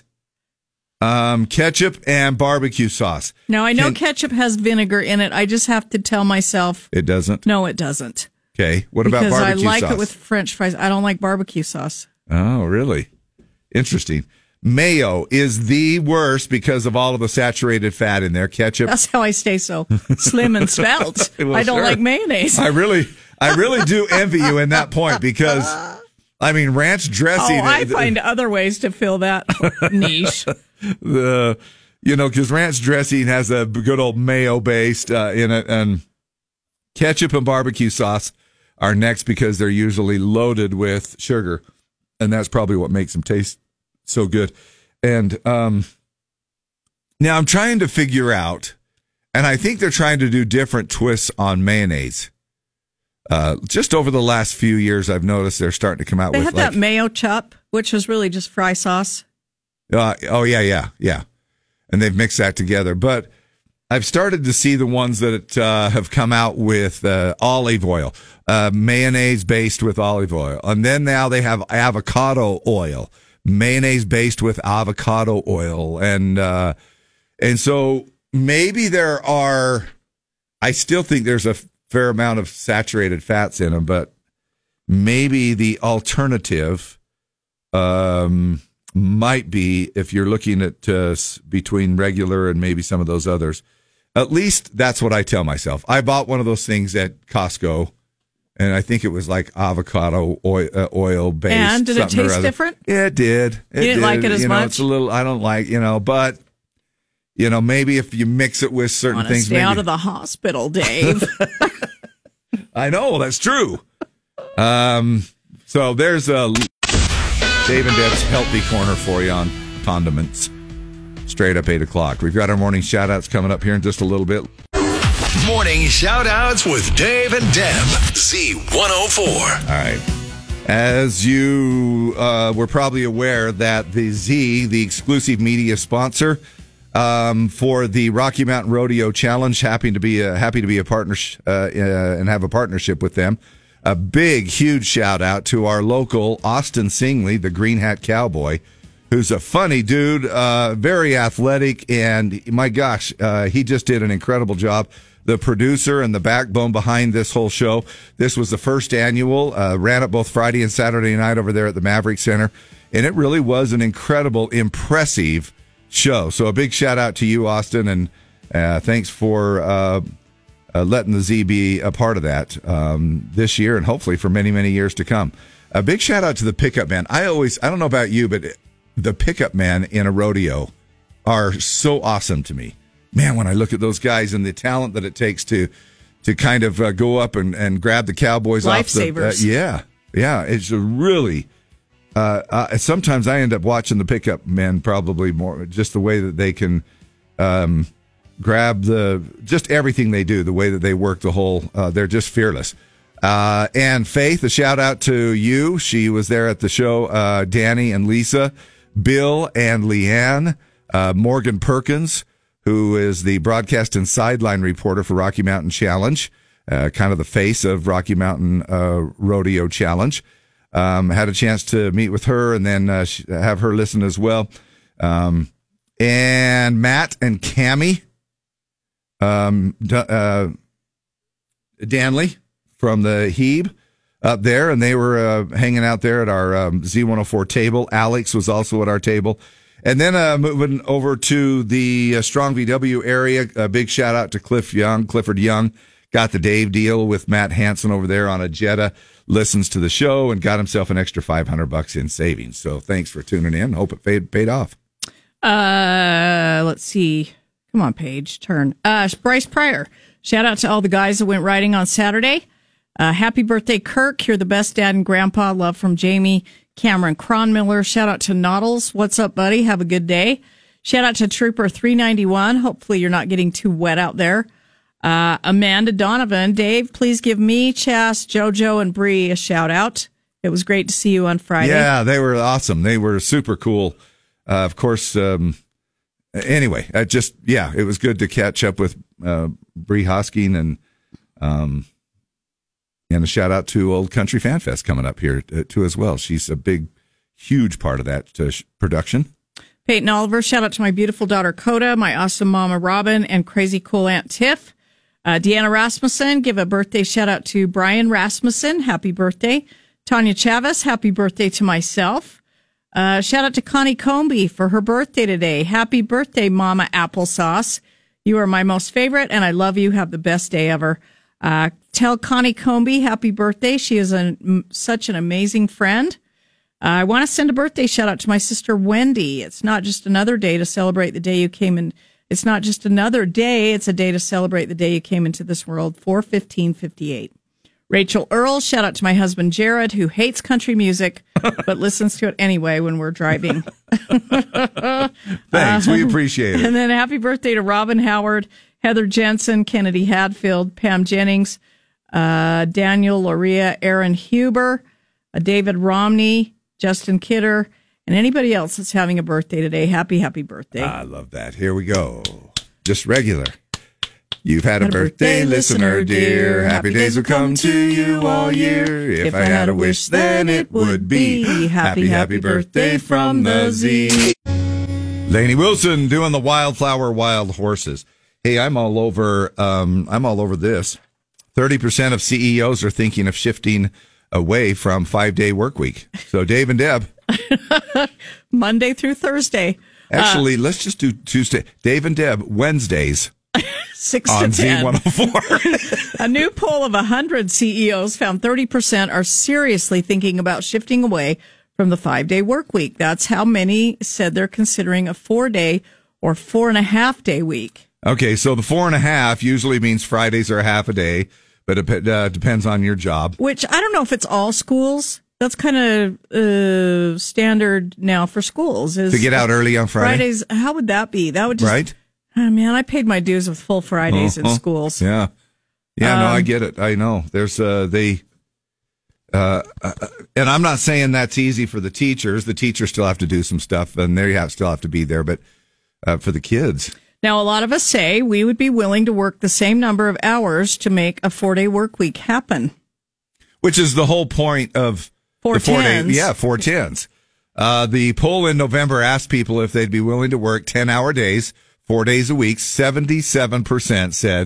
Um, ketchup and barbecue sauce. Now, I know Can, ketchup has vinegar in it. I just have to tell myself. It doesn't? No, it doesn't. Okay. What about because barbecue sauce? Because I like it with French fries. I don't like barbecue sauce. Oh, really? Interesting. Mayo is the worst because of all of the saturated fat in there. Ketchup. That's how I stay so slim and svelte. Well, I don't sure. like mayonnaise. I really, I really do envy you in that point because, I mean, ranch dressing. Oh, I find other ways to fill that niche. The, you know, because ranch dressing has a good old mayo based uh, in it, and ketchup and barbecue sauce are next because they're usually loaded with sugar, and that's probably what makes them taste so good. And um, now I'm trying to figure out, and I think they're trying to do different twists on mayonnaise. Uh, just over the last few years, I've noticed they're starting to come out They with had like, that mayo chup, which was really just fry sauce. Uh, oh, yeah, yeah, yeah. And they've mixed that together. But I've started to see the ones that uh, have come out with uh, olive oil, uh, mayonnaise based with olive oil. And then now they have avocado oil, mayonnaise based with avocado oil. And, uh, and so maybe there are, I still think there's a fair amount of saturated fats in them, but maybe the alternative, um, might be, if you're looking at uh, between regular and maybe some of those others, at least that's what I tell myself. I bought one of those things at Costco, and I think it was like avocado oil, uh, oil based. And did it taste different? Yeah, it did. It you didn't did. like it as you know, much? It's a little, I don't like, you know, but, you know, maybe if you mix it with certain Want to things. stay maybe, out of the hospital, Dave. I know, that's true. Um, so there's a Dave and Deb's healthy corner for you on condiments. Straight up eight o'clock. We've got our morning shout outs coming up here in just a little bit. Morning shout outs with Dave and Deb. Z one oh four. All right. As you uh, were probably aware that the Z, the exclusive media sponsor um, for the Rocky Mountain Rodeo Challenge, happy to be a, happy to be a partner uh, uh, and have a partnership with them. A big, huge shout out to our local Austin Singley, the Green Hat Cowboy, who's a funny dude, uh, very athletic, and my gosh, uh, he just did an incredible job the producer and the backbone behind this whole show. This was the first annual, uh, ran it both Friday and Saturday night over there at the Maverick Center. And it really was an incredible, impressive show. So a big shout out to you, Austin, and uh, thanks for uh, uh, letting the Z be a part of that um, this year and hopefully for many, many years to come. A big shout out to the pickup man. I always, I don't know about you, but the pickup man in a rodeo are so awesome to me. Man, when I look at those guys and the talent that it takes to to kind of uh, go up and, and grab the cowboys off the... Lifesavers. Uh, yeah, yeah. It's a really... Uh, uh, sometimes I end up watching the pickup men probably more, just the way that they can um, grab the, just everything they do, the way that they work the whole, uh, they're just fearless. Uh, and Faith, a shout out to you. She was there at the show, uh, Danny and Lisa, Bill and Leanne, uh, Morgan Perkins, who is the broadcast and sideline reporter for Rocky Mountain Challenge, uh, kind of the face of Rocky Mountain uh, Rodeo Challenge. Um, had a chance to meet with her and then uh, have her listen as well. Um, and Matt and Cammie um, uh, Danley from the Hebe up there, and they were uh, hanging out there at our um, Z one oh four table. Alex was also at our table. And then uh, moving over to the uh, Strong V W area, a big shout out to Cliff Young, Clifford Young. Got the Dave deal with Matt Hansen over there on a Jetta. Listens to the show and got himself an extra five hundred bucks in savings. So thanks for tuning in. Hope it paid, paid off. Uh, let's see. Come on, Paige, turn. Uh, Bryce Pryor. Shout out to all the guys that went riding on Saturday. Uh, happy birthday, Kirk. You're the best dad and grandpa. Love from Jamie. Cameron Cronmiller. Shout out to Noddles. What's up, buddy? Have a good day. Shout out to Trooper three ninety-one. Hopefully you're not getting too wet out there. Uh, Amanda Donovan, Dave, please give me, Chas, JoJo, and Bree a shout out. It was great to see you on Friday. Yeah, they were awesome. They were super cool. Uh, of course, um, anyway, I just, yeah, it was good to catch up with uh, Bree Hosking and, um, and a shout out to Old Country Fan Fest coming up here uh, too as well. She's a big, huge part of that uh, production. Peyton Oliver, shout out to my beautiful daughter Coda, my awesome mama Robin, and crazy cool Aunt Tiff. Uh, Deanna Rasmussen, give a birthday shout out to Brian Rasmussen. Happy birthday. Tanya Chavez, happy birthday to myself. Uh, shout out to Connie Comby for her birthday today. Happy birthday, Mama Applesauce. You are my most favorite, and I love you. Have the best day ever. Uh, tell Connie Comby happy birthday. She is a, m- such an amazing friend. Uh, I want to send a birthday shout out to my sister Wendy. It's not just another day to celebrate the day you came in. It's not just another day. It's a day to celebrate the day you came into this world. four fifteen fifty-eight. Rachel Earl, shout out to my husband Jared, who hates country music, but listens to it anyway when we're driving. Thanks. We appreciate it. And then happy birthday to Robin Howard, Heather Jensen, Kennedy Hadfield, Pam Jennings, uh, Daniel Loria, Aaron Huber, uh, David Romney, Justin Kidder, and anybody else that's having a birthday today. Happy, happy birthday. I love that. Here we go. Just regular. You've had a birthday, listener dear. Happy days will come to you all year. If I had a wish, then it would be happy, happy birthday from the Z. Lainey Wilson doing the Wildflower Wild Horses. Hey, I'm all over, um, I'm all over this. thirty percent of C E Os are thinking of shifting away from five-day work week. So Dave and Deb. Monday through Thursday. Actually, uh, let's just do Tuesday. Dave and Deb, Wednesdays. Six on to ten. Z one oh four. A new poll of one hundred C E Os found thirty percent are seriously thinking about shifting away from the five-day work week. That's how many said they're considering a four-day or four-and-a-half-day week. Okay, so the four and a half usually means Fridays are a half a day, but it uh, depends on your job. Which I don't know if it's all schools. That's kind of uh, standard now for schools. Is to get out early on Friday? Fridays, how would that be? That would just... Right? Oh, man, I paid my dues with full Fridays uh-huh. in schools. Yeah. Yeah, um, no, I get it. I know. There's, uh, they, uh, uh, and I'm not saying that's easy for the teachers. The teachers still have to do some stuff, and they have, still have to be there, but uh, for the kids. Now, a lot of us say we would be willing to work the same number of hours to make a four-day work week happen. Which is the whole point of four the four tens. day, yeah, four tens. Uh, the poll in November asked people if they'd be willing to work ten-hour days, four days a week. seventy-seven percent said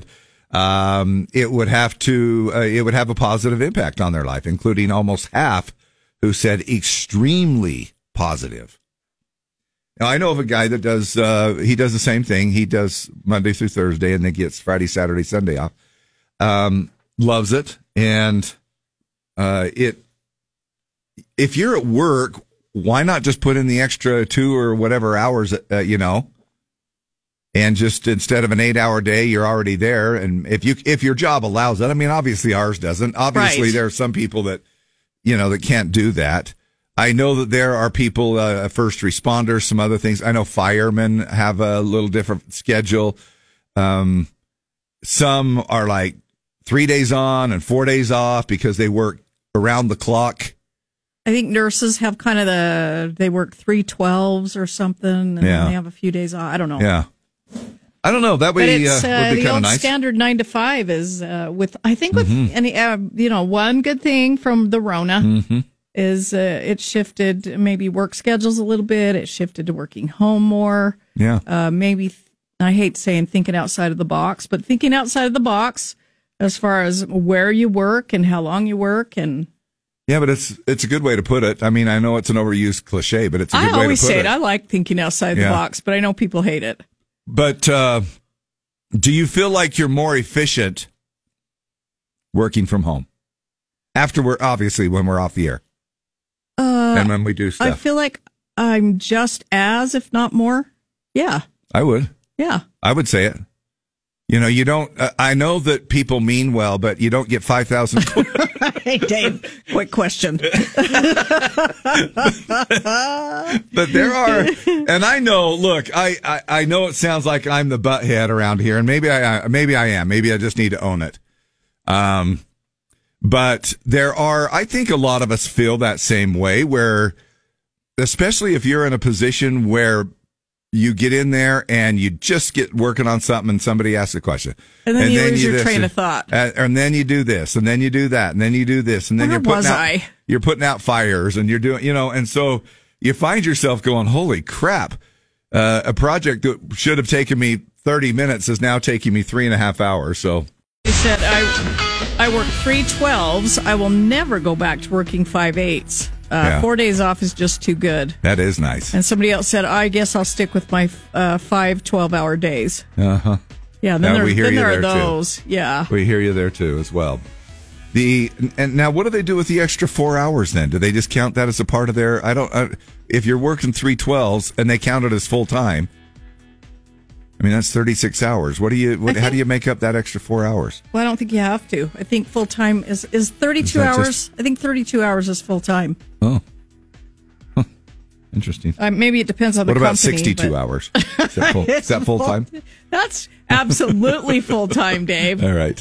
um, it would have to uh, it would have a positive impact on their life, including almost half who said extremely positive. Now, I know of a guy that does uh, he does the same thing. He does Monday through Thursday, and then gets Friday, Saturday, Sunday off. Um, loves it, and uh, it. If you're at work, why not just put in the extra two or whatever hours, uh, you know, and just instead of an eight-hour day, you're already there. And if you if your job allows it, I mean, obviously ours doesn't. Obviously, Right. there are some people that, you know, that can't do that. I know that there are people, uh, first responders, some other things. I know firemen have a little different schedule. Um, some are like three days on and four days off because they work around the clock. I think nurses have kind of the, they work three twelves or something, and Yeah. they have a few days off. I don't know. Yeah. I don't know. That But way it's uh, uh, would be the kind of old nice. standard nine to five is uh, with, I think with Mhm. any, uh, you know, one good thing from the Rona Mm-hmm. is uh, it shifted maybe work schedules a little bit. It shifted to working home more. Yeah. Uh, maybe, I hate saying thinking outside of the box, but thinking outside of the box as far as where you work and how long you work. And Yeah, but it's it's a good way to put it. I mean, I know it's an overused cliche, but it's a good I way to put always say it. it. I like thinking outside Yeah. the box, but I know people hate it. But uh, do you feel like you're more efficient working from home? After we're, obviously, when we're off the air Uh, and when we do I stuff. feel like I'm just as, if not more. Yeah. I would. Yeah. I would say it. You know, you don't, uh, I know that people mean well, but you don't get five thousand. Hey, Dave, quick question. But there are, and I know, look, I, I, I know it sounds like I'm the butthead around here, and maybe I, I- maybe I am. Maybe I just need to own it. Um, but there are, I think a lot of us feel that same way where, especially if you're in a position where you get in there and you just get working on something and somebody asks a question. And then you lose your this, train of thought. uh, and then you do this, and then you do that, and then you do this, and then Where you're putting was out, I? you're putting out fires, and you're doing, you know, and so you find yourself going, holy crap, uh, a project that should have taken me thirty minutes is now taking me three and a half hours. So He said, I, I work three twelves. I will never go back to working five eights. Uh, Yeah. Four days off is just too good. that is nice. And somebody else said, I guess I'll stick with my uh, five twelve-hour days. Uh-huh. Yeah, then, Now, there, we hear then you there are there, too. those. Yeah. We hear you there too as well. The and now what do they do with the extra four hours then? Do they just count that as a part of their? I don't. Uh, if you're working three twelves and they count it as full time, I mean that's thirty six hours. What do you? What, how do you make up that extra four hours? Well, I don't think you have to. I think full time is, is thirty-two Is that hours. just- I think thirty-two hours is full time. Oh, huh. Interesting. Uh, maybe it depends on the What about company. sixty-two but- hours? Is that full, is that full time? That's absolutely full time, Dave. All right.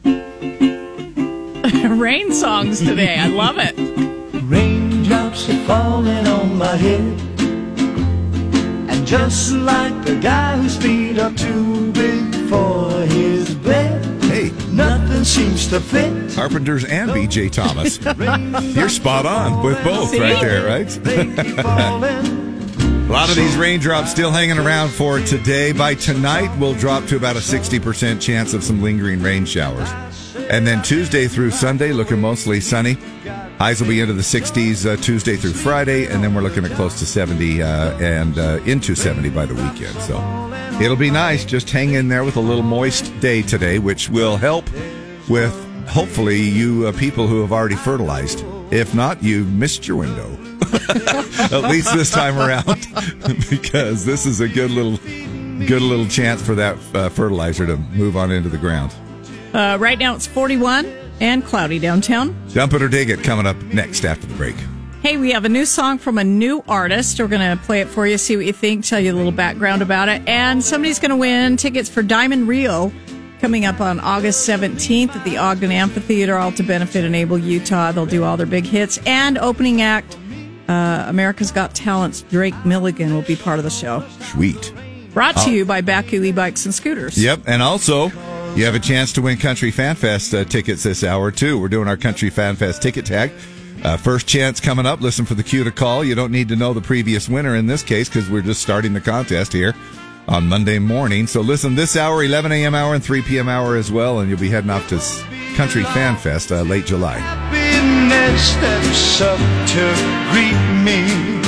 Rain songs today. I love it. Raindrops are falling on my head. And just like the guy whose feet are too big for his bed, hey, nothing seems to fit. Carpenters and B J Thomas. You're spot on with both See? right there, right? A lot of these raindrops still hanging around for today. By tonight, we'll drop to about a sixty percent chance of some lingering rain showers. And then Tuesday through Sunday, looking mostly sunny. Highs will be into the sixties uh, Tuesday through Friday, and then we're looking at close to seventy uh, and uh, into seventy by the weekend. So it'll be nice. Just hang in there with a little moist day today, which will help with, hopefully, you uh, people who have already fertilized. If not, you missed your window. At least this time around, because this is a good little, good little chance for that uh, fertilizer to move on into the ground. Uh, right now it's forty-one and cloudy downtown. Dump it or dig it coming up next after the break. Hey, we have a new song from a new artist. We're going to play it for you, see what you think, tell you a little background about it. And somebody's going to win tickets for Diamond Rio coming up on August seventeenth at the Ogden Amphitheater, all to benefit Enable Utah. They'll do all their big hits. And opening act, uh, America's Got Talent's Drake Milligan will be part of the show. Sweet. Brought to Oh. you by Baku e-bikes and scooters. Yep, and also you have a chance to win Country Fan Fest uh, tickets this hour too. We're doing our Country Fan Fest ticket tag. Uh, first chance coming up. Listen for the cue to call. You don't need to know the previous winner in this case because we're just starting the contest here on Monday morning. So listen this hour, eleven a.m. hour and three p.m. hour as well, and you'll be heading off to Country Fan Fest uh, late July. Happiness steps up to greet me.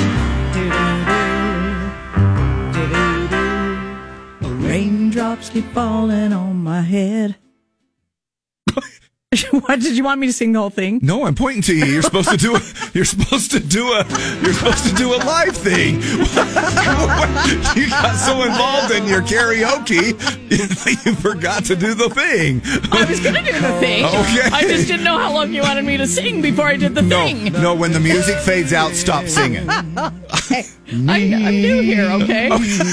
Raindrops keep falling on my head. What did you want me to sing the whole thing? No, I'm pointing to you. You're supposed to do a. You're supposed to do a. You're supposed to do a live thing. You got so involved in your karaoke, you forgot to do the thing. I was going to do the thing. Okay. I just didn't know how long you wanted me to sing before I did the no, thing. No, when the music fades out, stop singing. Okay. I'm, I'm new here. Okay.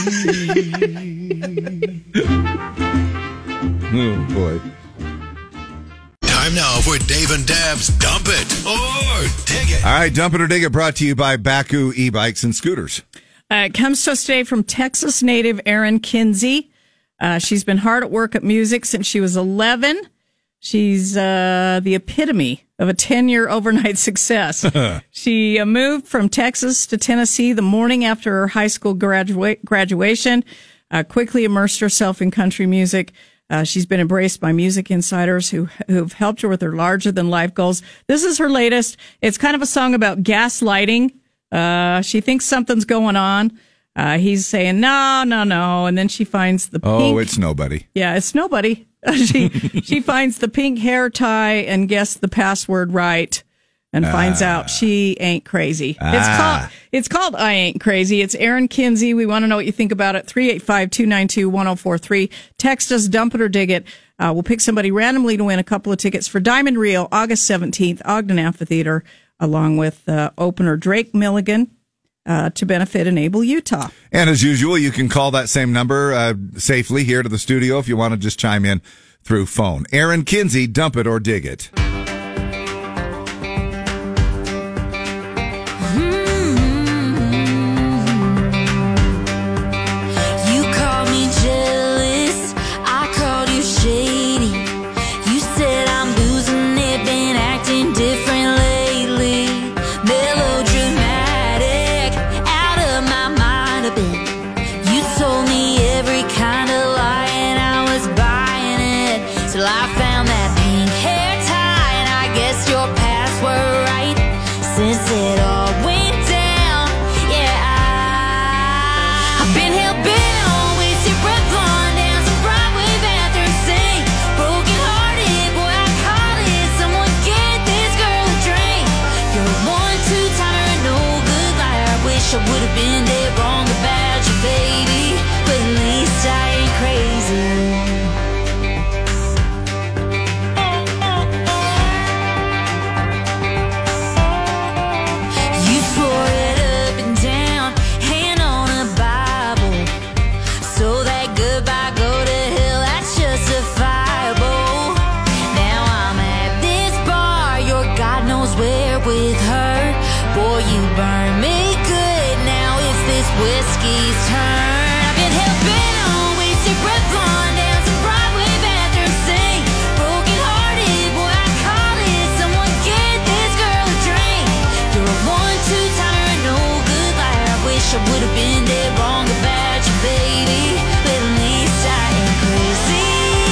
Oh boy. Time now for Dave and Dab's Dump It or Dig It. All right, Dump It or Dig It brought to you by Baku e-bikes and scooters. Uh, it comes to us today from Texas native Erin Kinsey. Uh, she's been hard at work at music since she was eleven. She's uh, the epitome of a ten-year overnight success. She uh, moved from Texas to Tennessee the morning after her high school gradua- graduation, uh, quickly immersed herself in country music. Uh, she's been embraced by music insiders who who've helped her with her larger-than-life goals. This is her latest. It's kind of a song about gaslighting. Uh, she thinks something's going on. Uh, he's saying, no, no, no. And then she finds the pink. Oh, it's nobody. Yeah, it's nobody. she she finds the pink hair tie and guessed the password right and ah. finds out she ain't crazy. Ah. It's called It's called I Ain't Crazy. It's Erin Kinsey. We want to know what you think about it. three eight five, two nine two, one oh four three. Text us, dump it or dig it. Uh, we'll pick somebody randomly to win a couple of tickets for Diamond Rio, August seventeenth, Ogden Amphitheater, along with uh, opener Drake Milligan. Uh, to benefit Enable Utah. And as usual, you can call that same number uh, safely here to the studio if you want to just chime in through phone. Erin Kinsey, Dump It or Dig It. I would have been dead wrong about you, baby, but at least I ain't crazy. You swore it up and down, hand on a Bible, so that goodbye go to hell, that's justifiable. Now I'm at this bar, your God knows where with her. Boy, you burn me whiskey's turn. I've been hell-bent on wasted breath on down some Broadway bathroom sink. Broken hearted, boy, I call it. Someone get this girl a drink. You're a one-two timer and no good liar. I wish I would have been dead wrong about you, baby, but at least I ain't crazy.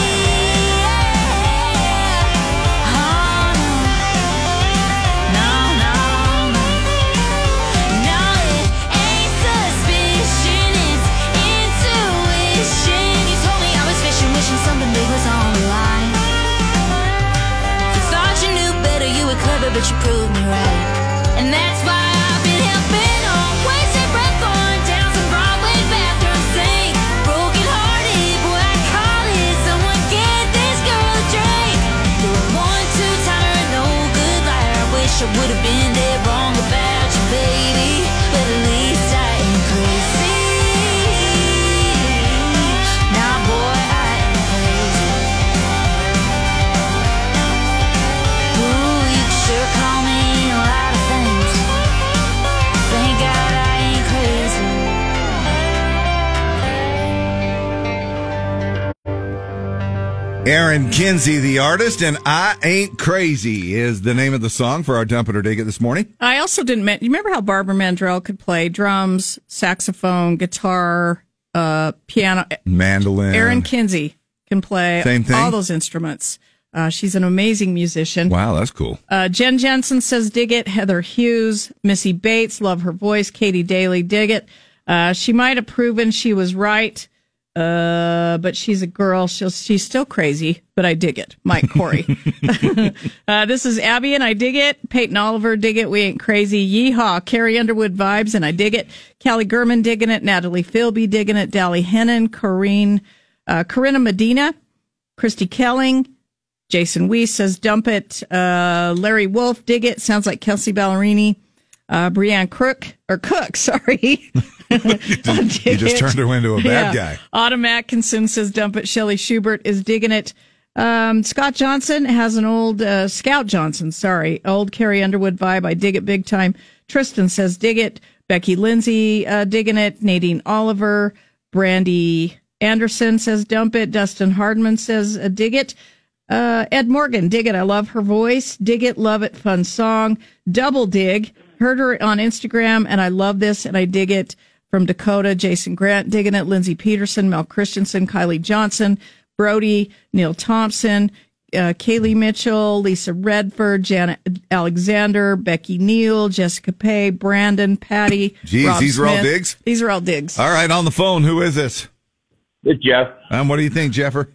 But you proved me right, and that's why I've been hell-bent on wasted breath on down some Broadway bathroom sink. Broken hearted, boy, I call it. Someone get this girl a drink. You're a one-two timer and no good liar. I wish I would have been dead wrong about you, baby, but at least I ain't crazy. Nah, boy, I ain't crazy. Ooh, you can sure call me a lot of things. Thank God I ain't crazy. Erin Kinsey, the artist, and I Ain't Crazy is the name of the song for our Dump It or Dig It this morning. I also didn't mention, you remember how Barbara Mandrell could play drums, saxophone, guitar, uh, piano. Mandolin. Erin Kinsey can play Same thing? all those instruments. Uh, she's an amazing musician. Wow, that's cool. Uh, Jen Jensen says, dig it. Heather Hughes, Missy Bates, love her voice. Katie Daly, dig it. Uh, she might have proven she was right, uh, but she's a girl. She'll, she's still crazy, but I dig it. Mike Corey. uh, this is Abby, and I dig it. Peyton Oliver, dig it. We ain't crazy. Yeehaw. Carrie Underwood vibes, and I dig it. Callie Gurman, digging it. Natalie Philby, digging it. Dally Hennon, Corrine, uh, Corinna Medina, Christy Kelling. Jason Weiss says, dump it. Uh, Larry Wolf, dig it. Sounds like Kelsey Ballerini. Uh, Brianne Crook, or Cook, sorry. you just, you just turned her into a bad yeah. guy. Autumn Atkinson says, dump it. Shelley Schubert is digging it. Um, Scott Johnson has an old, uh, Scout Johnson, sorry. Old Carrie Underwood vibe. I dig it big time. Tristan says, dig it. Becky Lindsay, uh, digging it. Nadine Oliver. Brandy Anderson says, dump it. Dustin Hardman says, uh, dig it. Uh, Ed Morgan, dig it. I love her voice. Dig it. Love it. Fun song. Double dig. Heard her on Instagram and I love this and I dig it. From Dakota, Jason Grant, digging it. Lindsay Peterson, Mel Christensen, Kylie Johnson, Brody, Neil Thompson, uh, Kaylee Mitchell, Lisa Redford, Janet Alexander, Becky Neal, Jessica Pay, Brandon, Patty. Jeez, Rob these Smith. are all digs? These are all digs. All right, on the phone, who is this? It's Jeff. Um, what do you think, Jeffer?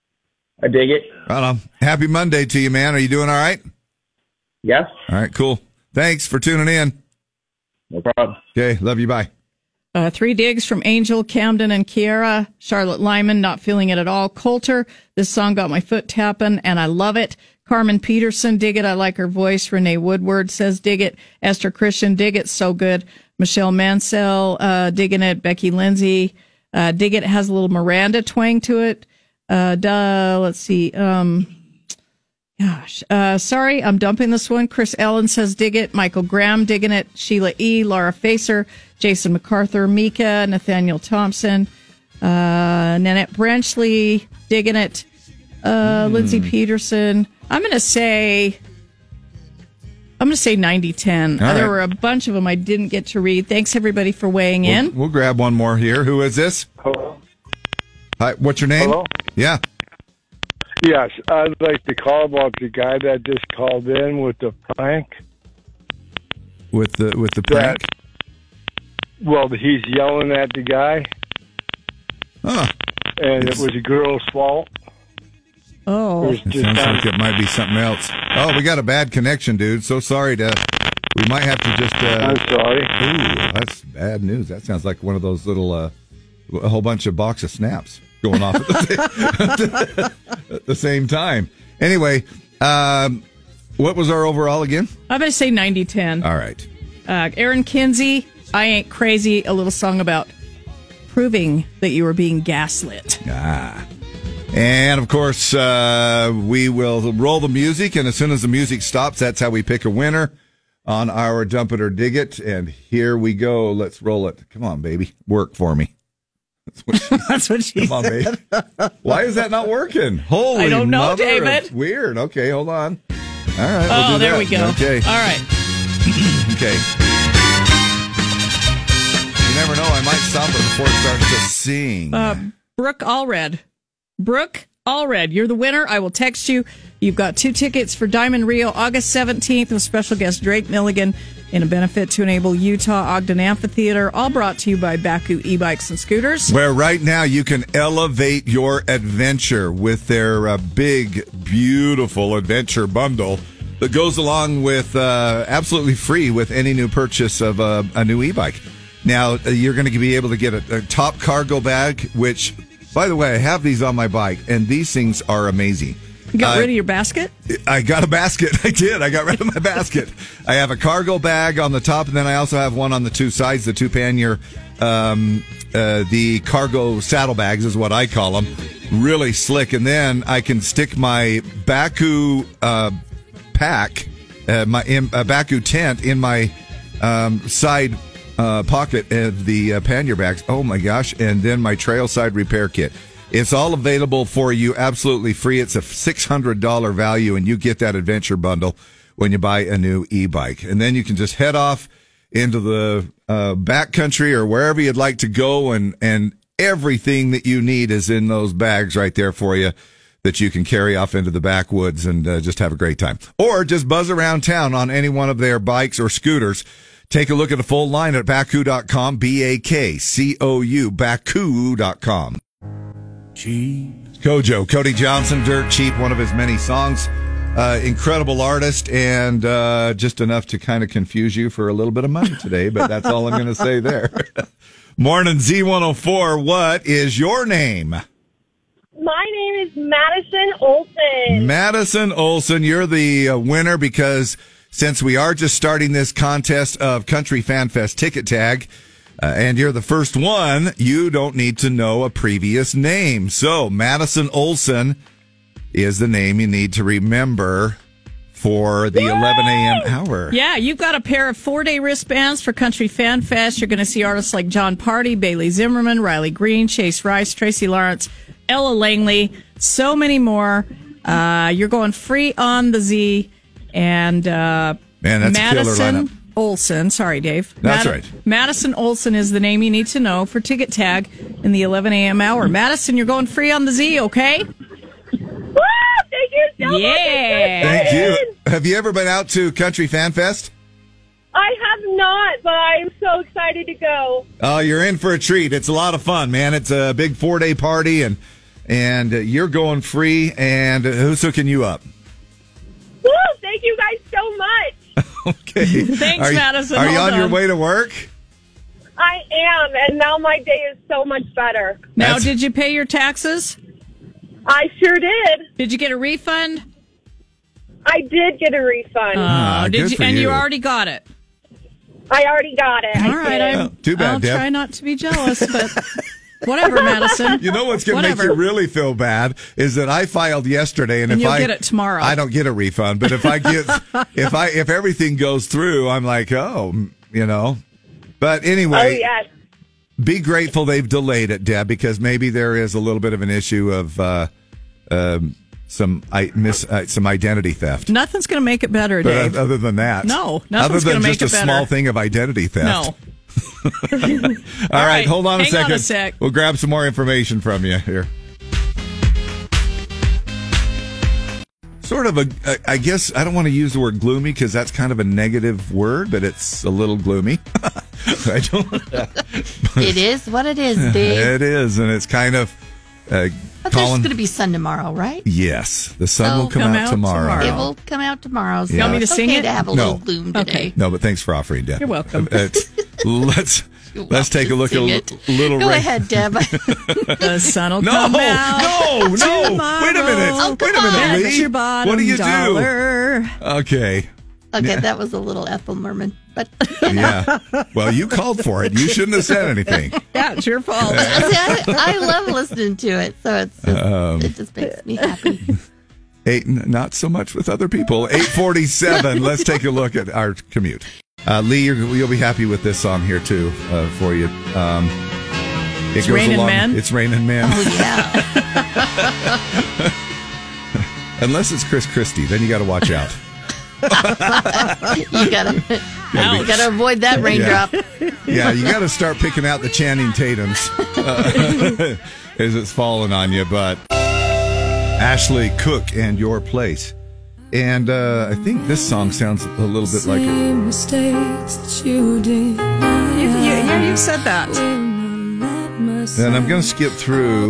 I dig it. Right on. Happy Monday to you, man. Are you doing all right? Yes. All right, cool. Thanks for tuning in. No problem. Okay, love you. Bye. Uh, three digs from Angel, Camden, and Kiara. Charlotte Lyman, not feeling it at all. Coulter, this song got my foot tapping, and I love it. Carmen Peterson, dig it. I like her voice. Renee Woodward says, dig it. Esther Christian, dig it. So good. Michelle Mansell, uh, digging it. Becky Lindsay, uh, dig it. It has a little Miranda twang to it. Uh, duh, let's see. Um, Gosh, uh, sorry, I'm dumping this one. Chris Ellen says, dig it. Michael Graham, digging it. Sheila E., Laura Facer, Jason MacArthur, Mika, Nathaniel Thompson, uh, Nanette Branchley, digging it. Uh, mm. Lindsay Peterson. I'm going to say, I'm going to say ninety ten. Uh, there right. were a bunch of them I didn't get to read. Thanks, everybody, for weighing we'll, in. We'll grab one more here. Who is this? Hello. Hi, what's your name? Hello? Yeah. Yes, I'd like to call about the guy that just called in with the prank. With the with the prank? That, well, he's yelling at the guy. Huh. And it's, it was a girl's fault. Oh. It sounds like it might be something else. Oh, we got a bad connection, dude. So sorry to... We might have to just... Uh, I'm sorry. Ooh, that's bad news. That sounds like one of those little... Uh, a whole bunch of box of snaps going off at the, at the same time. Anyway, um, what was our overall again? I'm going to say ninety ten. All right. Uh, Erin Kinsey, I Ain't Crazy, a little song about proving that you were being gaslit. Ah. And, of course, uh, we will roll the music, and as soon as the music stops, that's how we pick a winner on our Dump It or Dig It. And here we go. Let's roll it. Come on, baby. Work for me. That's what she, That's what she Come said. on, baby. Why is that not working? Holy I don't know, mother of- David. Weird. Okay, hold on. All right. Oh, we'll do there that. we go. Okay. All right. Okay. You never know. I might stop it before it starts to sing. Uh, Brooke Allred. Brooke Allred, you're the winner. I will text you. You've got two tickets for Diamond Rio August seventeenth with special guest Drake Milligan in a benefit to enable Utah Ogden Amphitheater, all brought to you by Baku e-bikes and scooters. Where right now you can elevate your adventure with their uh, big, beautiful adventure bundle that goes along with uh, absolutely free with any new purchase of uh, a new e-bike. Now, uh, you're going to be able to get a, a top cargo bag, which, by the way, I have these on my bike, and these things are amazing. You got uh, rid of your basket? I got a basket. I did. I got rid of my basket. I have a cargo bag on the top, and then I also have one on the two sides, the two pannier, um, uh, the cargo saddlebags is what I call them. Really slick. And then I can stick my Baku uh, pack, uh, my in, uh, Baku tent in my um, side uh, pocket of the uh, pannier bags. Oh, my gosh. And then my trail side repair kit. It's all available for you absolutely free. It's a six hundred dollars value, and you get that adventure bundle when you buy a new e-bike. And then you can just head off into the uh, backcountry or wherever you'd like to go and, and everything that you need is in those bags right there for you that you can carry off into the backwoods and uh, just have a great time. Or just buzz around town on any one of their bikes or scooters. Take a look at the full line at Bakcou dot com, B A K C O U, Bakcou dot com. Kojo, Cody Johnson, Dirt Cheap, one of his many songs. Uh, incredible artist, and uh, just enough to kind of confuse you for a little bit of money today, but that's all I'm going to say there. Morning, Z one oh four. What is your name? My name is Madison Olson. Madison Olson, you're the uh, winner because since we are just starting this contest of Country Fan Fest ticket tag, uh, and you're the first one, you don't need to know a previous name. So, Madison Olson is the name you need to remember for the Yay! eleven a.m. hour. Yeah, you've got a pair of four-day wristbands for Country Fan Fest. You're going to see artists like John Party, Bailey Zimmerman, Riley Green, Chase Rice, Tracy Lawrence, Ella Langley, so many more. Uh, you're going free on the Z, and uh, Man, that's Madison a killer lineup. Olson, sorry, Dave. That's Mad- right. Madison Olson is the name you need to know for ticket tag in the eleven a.m. hour. Madison, you're going free on the Z, okay? Woo! Thank you so yeah. much. Thank you. Have you ever been out to Country Fan Fest? I have not, but I'm so excited to go. Oh, you're in for a treat. It's a lot of fun, man. It's a big four-day party, and and uh, you're going free, and uh, who's hooking you up? Woo! Thank you guys so much. Okay. Thanks, are you, Madison. Are you Hold on your on. way to work? I am, and now my day is so much better. Now, That's- did you pay your taxes? I sure did. Did you get a refund? I did get a refund. Oh, Ah, did good you? for And you you. already got it. I already got it. I All right, did. I'm, Oh, too bad, I'll Deb. try not to be jealous, but whatever, Madison. You know what's going to make Whatever. you really feel bad is that I filed yesterday, and, And if you'll I get it tomorrow. I don't get a refund. But if I get if I if everything goes through, I'm like, oh, you know. But anyway, Oh, yes. be grateful they've delayed it, Deb, because maybe there is a little bit of an issue of uh, um, some I miss uh, some identity theft. Nothing's going to make it better, But Dave. uh, other than that, No, other nothing's than gonna just make a it small better. thing of identity theft. No. All right, right, hold on a hang on second. a sec. We'll grab some more information from you here. Sort of a, I guess, I don't want to use the word gloomy because that's kind of a negative word, but it's a little gloomy. I don't. It is what it is, Dave. It is, and it's kind of uh, But there's calling. going to be sun tomorrow, right? Yes, the sun So will come, come out, out tomorrow. tomorrow. It will come out tomorrow. So You want me to it's sing okay it? to have a No. little gloom today. Okay. No, but thanks for offering, Deb. You're welcome. Uh, let's You're let's take a welcome look to at a sing li- little. Go ra- ahead, Deb. The sun will No, come out. no, no. tomorrow. Wait a minute. Oh, Wait a come minute, on. Lee. That's your bottom What do you dollar. do? Okay. Okay, that was a little Ethel Merman, but Yeah. Well, you called for it. You shouldn't have said anything. Yeah, it's your fault. See, I, I love listening to it, so it's just, Um, it just makes me happy. Eight, n- not so much with other people. eight forty-seven. Let's take a look at our commute. Uh, Lee, you're, you'll be happy with this song here, too, uh, for you. Um, it It's Raining Men? It's Raining Men. Oh, yeah. Unless it's Chris Christie, then you got to watch out. You gotta, you gotta avoid that raindrop. Yeah, you got to start picking out the Channing Tatums uh, as it's falling on you. But Ashley Cook and Your Place. And uh, I think this song sounds a little bit like it. mistakes that you did. You, you, yeah, you said that. And I'm going to skip through.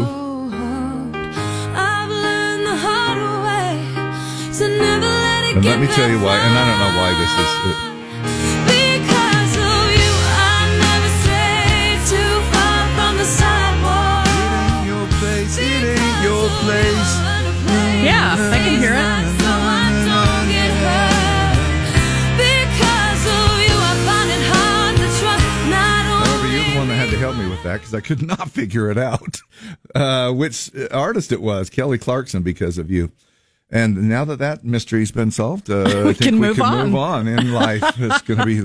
I've learned the hard way to never let it And get let me tell you why. And I don't know why this is. Uh, because of you, I never strayed too far from the sidewalk. your place, it ain't your place. Yeah, I can hear it. So I don't get hurt. Because of you, I find it hard to trust not However, only you're the one that had to help me with that because I could not figure it out. Uh, which artist it was, Kelly Clarkson, because of you. And now that that mystery's been solved, uh, I think can we move can on. move on in life. It's going to be.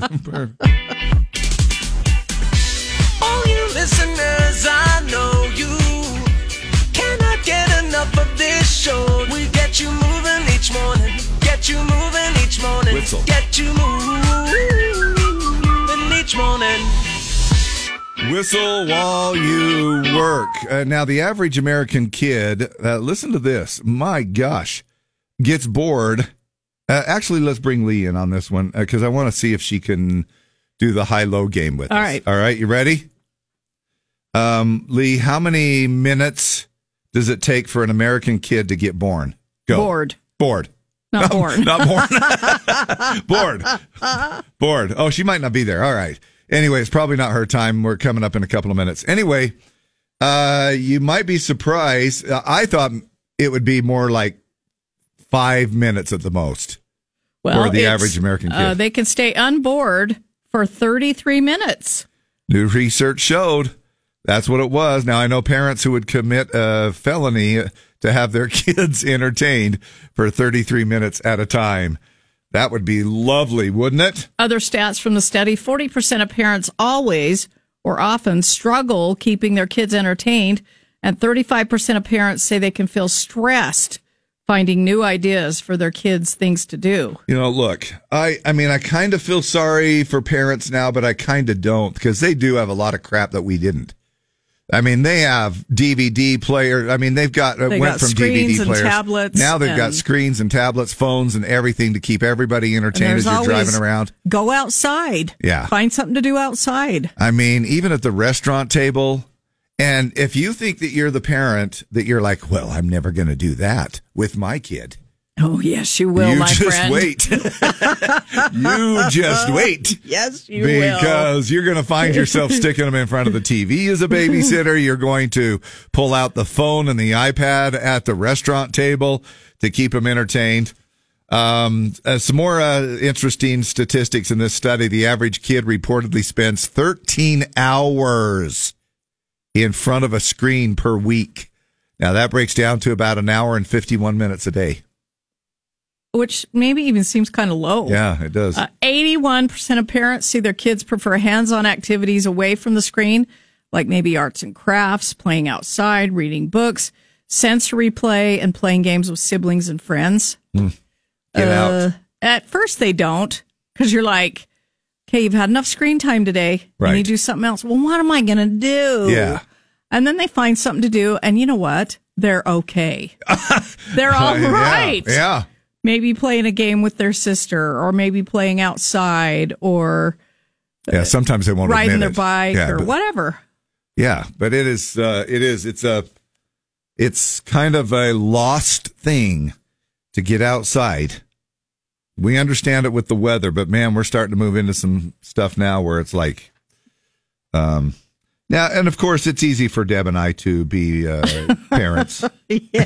All you listeners, I know you cannot get enough of this show. We get you moving each morning, get you moving each morning, Whistle. get you moving each morning. Whistle while you work. Uh, now, the average American kid, uh, listen to this. My gosh, gets bored. Uh, actually, let's bring Lee in on this one because I want to see if she can do the high-low game with All us. right. All right, you ready? Um, Lee, how many minutes does it take for an American kid to get born? Go. Bored. Bored. Not No, born. Not born. Bored. Bored. Oh, she might not be there. All right. Anyway, it's probably not her time. We're coming up in a couple of minutes. Anyway, uh, you might be surprised. Uh, I thought it would be more like five minutes at the most Well, for the it's, average American kid. Uh, they can stay unbored for thirty-three minutes. New research showed that's what it was. Now, I know parents who would commit a felony to have their kids entertained for thirty-three minutes at a time. That would be lovely, wouldn't it? Other stats from the study, forty percent of parents always or often struggle keeping their kids entertained, and thirty-five percent of parents say they can feel stressed finding new ideas for their kids' things to do. You know, look, I, I mean, I kind of feel sorry for parents now, but I kind of don't because they do have a lot of crap that we didn't. I mean, they have D V D players. I mean, they've got, They went got from D V D screens and players. tablets Now they've got and- screens and tablets, phones and everything to keep everybody And entertained there's as you're always driving around. Go outside. Yeah. Find something to do outside. I mean, even at the restaurant table. And if you think that you're the parent that you're like, well, I'm never going to do that with my kid. Oh, yes, you will, you my just friend. wait. You just wait. Yes, you will. Because you're going to find yourself sticking them in front of the T V as a babysitter. You're going to pull out the phone and the iPad at the restaurant table to keep them entertained. Um, uh, some more uh, interesting statistics in this study. The average kid reportedly spends thirteen hours in front of a screen per week. Now, that breaks down to about an hour and fifty-one minutes a day. Which maybe even seems kind of low. Yeah, it does. Uh, eighty-one percent of parents see their kids prefer hands-on activities away from the screen, like maybe arts and crafts, playing outside, reading books, sensory play, and playing games with siblings and friends. Mm. Get Uh, out. At first, they don't, because you're like, okay, you've had enough screen time today. Right. You need to do something else. Well, what am I going to do? Yeah. And then they find something to do, and you know what? They're okay. They're all Yeah, right. Yeah. Maybe playing a game with their sister, or maybe playing outside, or Yeah, sometimes they won't riding admit their it. bike, Yeah, or but- whatever. Yeah, but it is, uh, it is, it's a, it's kind of a lost thing to get outside. We understand it with the weather, but man, we're starting to move into some stuff now where it's like, um, now, and of course, it's easy for Deb and I to be uh, parents and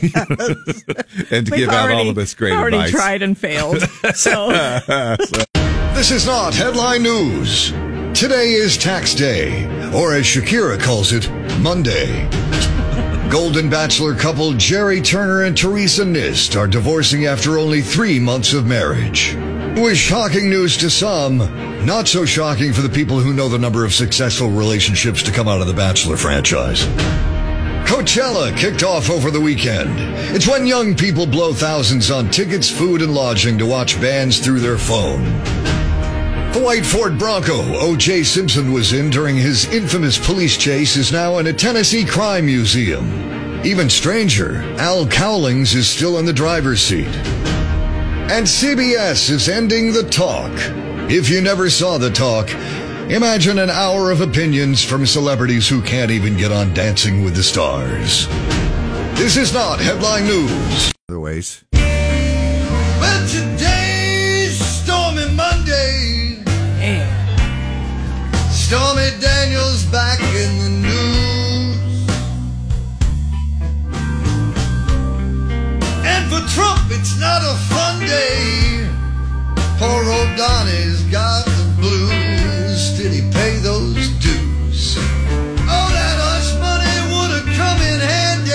to We've give out all already- of this great already advice. tried and failed. So This is not headline news. Today is tax day, or as Shakira calls it, Monday. Golden Bachelor couple Jerry Turner and Teresa Nist are divorcing after only three months of marriage. It was shocking news to some, not so shocking for the people who know the number of successful relationships to come out of the Bachelor franchise. Coachella kicked off over the weekend. It's when young people blow thousands on tickets, food, and lodging to watch bands through their phone. The white Ford Bronco O J Simpson was in during his infamous police chase is now in a Tennessee crime museum. Even stranger, Al Cowlings is still in the driver's seat. And C B S is ending The Talk. If you never saw The Talk, imagine an hour of opinions from celebrities who can't even get on Dancing with the Stars. This is not headline news. Other ways. Well, today's Stormy Monday. Stormy Daniels back in the news. And for Trump, it's not a fun day. Poor old Donnie's got the blues. Did he pay those dues? Oh, that hush money would have come in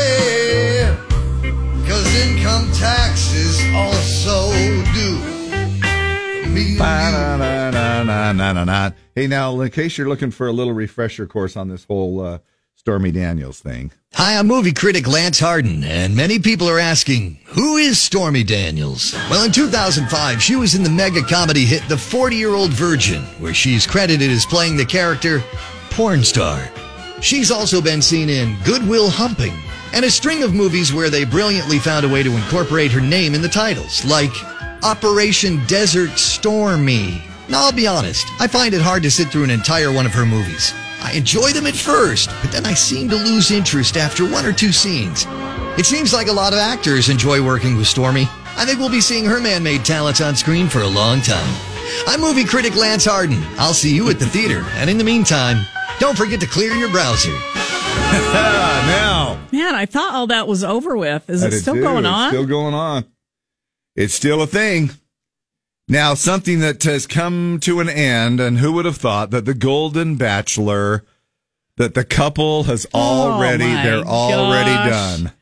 handy. Cause income taxes also due. Me and you. Ba-na-na-na-na-na-na. Hey, now, in case you're looking for a little refresher course on this whole uh, Stormy Daniels thing. Hi, I'm movie critic Lance Hardin, and many people are asking, who is Stormy Daniels? Well, in two thousand five, she was in the mega comedy hit The forty-Year-Old Virgin, where she's credited as playing the character Porn Star. She's also been seen in Good Will Humping and a string of movies where they brilliantly found a way to incorporate her name in the titles, like Operation Desert Stormy. Now, I'll be honest, I find it hard to sit through an entire one of her movies. I enjoy them at first, but then I seem to lose interest after one or two scenes. It seems like a lot of actors enjoy working with Stormy. I think we'll be seeing her man-made talents on screen for a long time. I'm movie critic Lance Harden. I'll see you at the theater. And in the meantime, don't forget to clear your browser. Now. Man, I thought all that was over with. Is I it did still too. going on? It's still going on. It's still a thing. Now, something that has come to an end, and who would have thought that the Golden Bachelor, that the couple has already, oh my they're already gosh. done.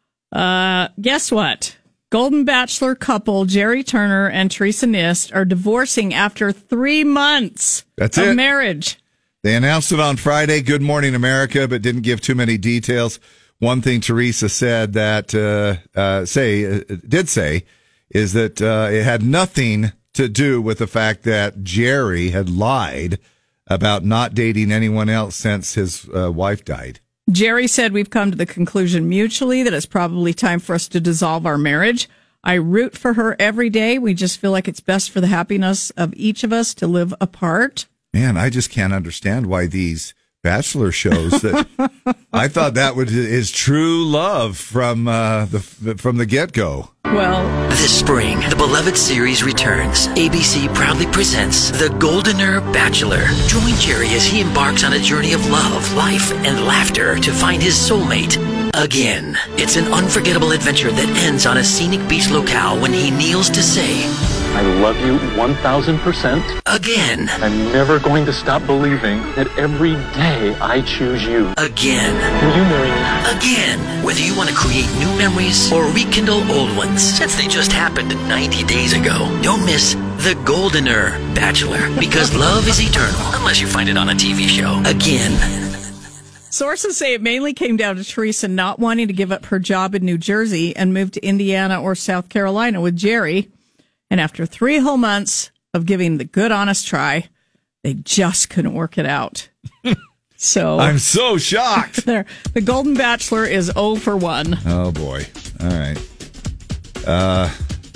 Uh, guess what? Golden Bachelor couple Jerry Turner and Teresa Nist are divorcing after three months That's of it. marriage. They announced it on Friday, Good Morning America, but didn't give too many details. One thing Teresa said that, uh, uh, say, uh, did say, is that uh, it had nothing to do with the fact that Jerry had lied about not dating anyone else since his uh, wife died. Jerry said, we've come to the conclusion mutually that it's probably time for us to dissolve our marriage. I root for her every day. We just feel like it's best for the happiness of each of us to live apart. Man, I just can't understand why these Bachelor shows that I thought that would is true love from uh, the from the get go. Well, this spring, the beloved series returns. A B C proudly presents The Goldener Bachelor. Join Jerry as he embarks on a journey of love, life, and laughter to find his soulmate again. It's an unforgettable adventure that ends on a scenic beach locale when he kneels to say, I love you one thousand percent. Again. I'm never going to stop believing that every day I choose you. Again. Will you marry me? Again. Whether you want to create new memories or rekindle old ones, since they just happened ninety days ago. Don't miss The Goldener Bachelor, because love is eternal, unless you find it on a T V show. Again. Sources say it mainly came down to Teresa not wanting to give up her job in New Jersey and move to Indiana or South Carolina with Jerry. And after three whole months of giving the good, honest try, they just couldn't work it out. So I'm so shocked. There, the Golden Bachelor is oh for one. Oh boy! All right. Uh,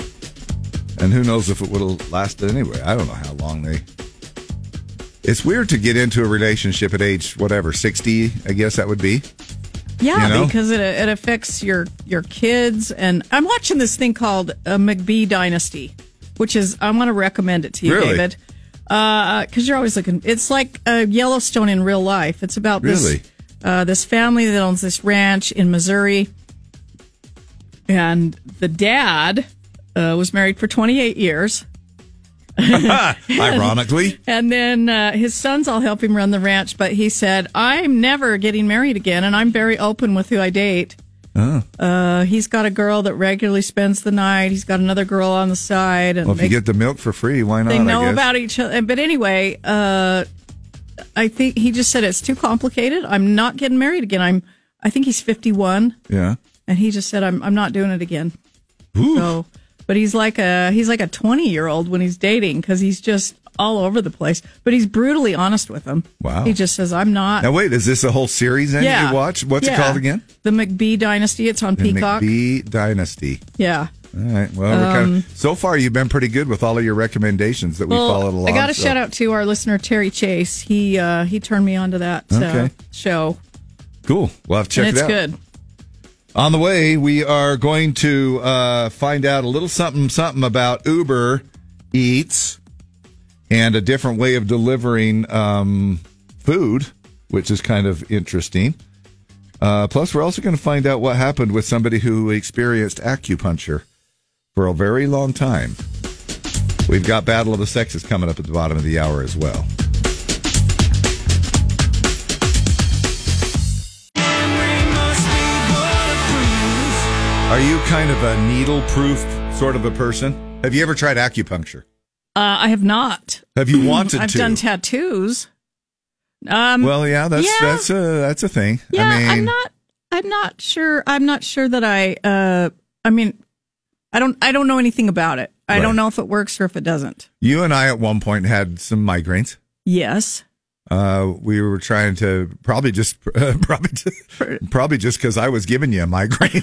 and who knows if it would have lasted anyway? I don't know how long they. It's weird to get into a relationship at age whatever sixty. I guess that would be. Yeah, you know? because it it affects your your kids. And I'm watching this thing called uh, McBee Dynasty, which is I want to recommend it to you, Really? David, because you're always looking. It's like uh, Yellowstone in real life. It's about this Really? uh, this family that owns this ranch in Missouri, and the dad uh, was married for twenty-eight years. Ironically. And then uh, his sons all help him run the ranch, but he said, I'm never getting married again, and I'm very open with who I date. Oh. Uh, he's got a girl that regularly spends the night. He's got another girl on the side. And Well, if you they, get the milk for free, why not? they know I guess. about each other. But anyway, uh, I think he just said it's too complicated. I'm not getting married again. I'm. I think he's fifty-one, Yeah. and he just said, I'm. I'm not doing it again. Ooh. So, but he's like a he's like a twenty year old when he's dating because he's just all over the place. But he's brutally honest with them. Wow. He just says, I'm not. Now wait, is this a whole series then Yeah. you watch? What's it Yeah. called again? The McBee Dynasty. It's on The Peacock. McBee Dynasty. Yeah. All right. Well, we're kind Um, of, so far you've been pretty good with all of your recommendations that we Well, followed along. I got to so. shout out to our listener Terry Chase. He uh, he turned me on to that uh, Okay. show. Cool. We'll have to check and it it's out. good. On the way, we are going to uh, find out a little something something about Uber Eats and a different way of delivering um, food, which is kind of interesting. Uh, plus, we're also going to find out what happened with somebody who experienced acupuncture for a very long time. We've got Battle of the Sexes coming up at the bottom of the hour as well. Are you kind of a needle-proof sort of a person? Have you ever tried acupuncture? Uh, I have not. Have you wanted I've to? done tattoos. Um, Well, yeah, that's yeah. that's a that's a thing. Yeah, I mean, I'm not. I'm not sure. I'm not sure that I. Uh, I mean, I don't. I don't know anything about it. I Right. don't know if it works or if it doesn't. you and I at one point had some migraines. Yes. Uh, we were trying to probably just uh, probably just, probably just because I was giving you a migraine.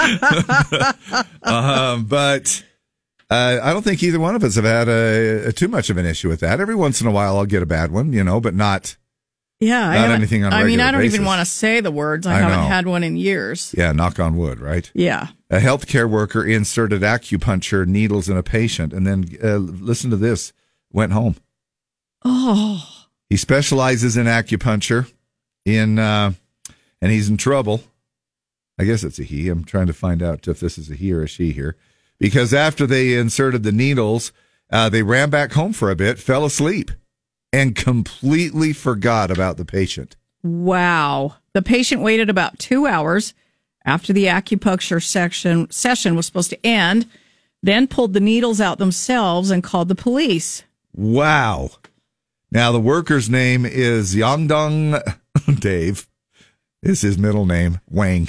um, but uh, I don't think either one of us have had a, a too much of an issue with that. Every once in a while, I'll get a bad one, you know, but not. Yeah, I Not haven't- anything on a I mean, regular I don't even basis. want to say the words. I, I haven't know. had one in years. Yeah, knock on wood, right? Yeah. A healthcare worker inserted acupuncture needles in a patient, and then uh, listen to this, went home. Oh. He specializes in acupuncture, in uh, and he's in trouble. I guess it's a he. I'm trying to find out if this is a he or a she here, because after they inserted the needles, uh, they ran back home for a bit, fell asleep, and completely forgot about the patient. Wow. The patient waited about two hours after the acupuncture section session was supposed to end, then pulled the needles out themselves and called the police. Wow. Now, the worker's name is Yangdong Dave. Is his middle name, Wang.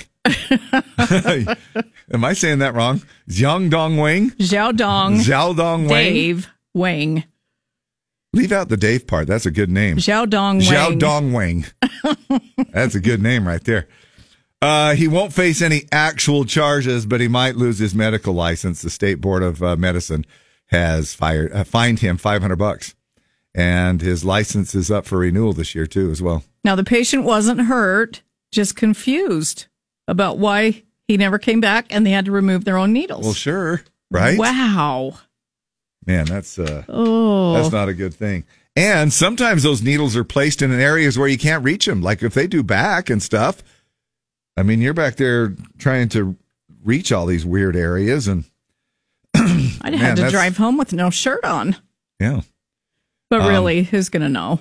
Am I saying that wrong? Xiaodong Wang? Xiaodong. Xiaodong Wang. Dave Wang. Leave out the Dave part. That's a good name. Xiaodong Wang. Xiaodong Wang. That's a good name right there. Uh, he won't face any actual charges, but he might lose his medical license. The State Board of uh, Medicine has fired, uh, fined him five hundred bucks, and his license is up for renewal this year too, as well. Now, the patient wasn't hurt, just confused about why he never came back and they had to remove their own needles. Well, sure, right? Wow. Man, that's uh, Oh. that's not a good thing. And sometimes those needles are placed in areas where you can't reach them. Like if they do back and stuff, I mean, you're back there trying to reach all these weird areas, and I'd Man, have to that's- drive home with no shirt on. yeah. But Um, really, who's going to know?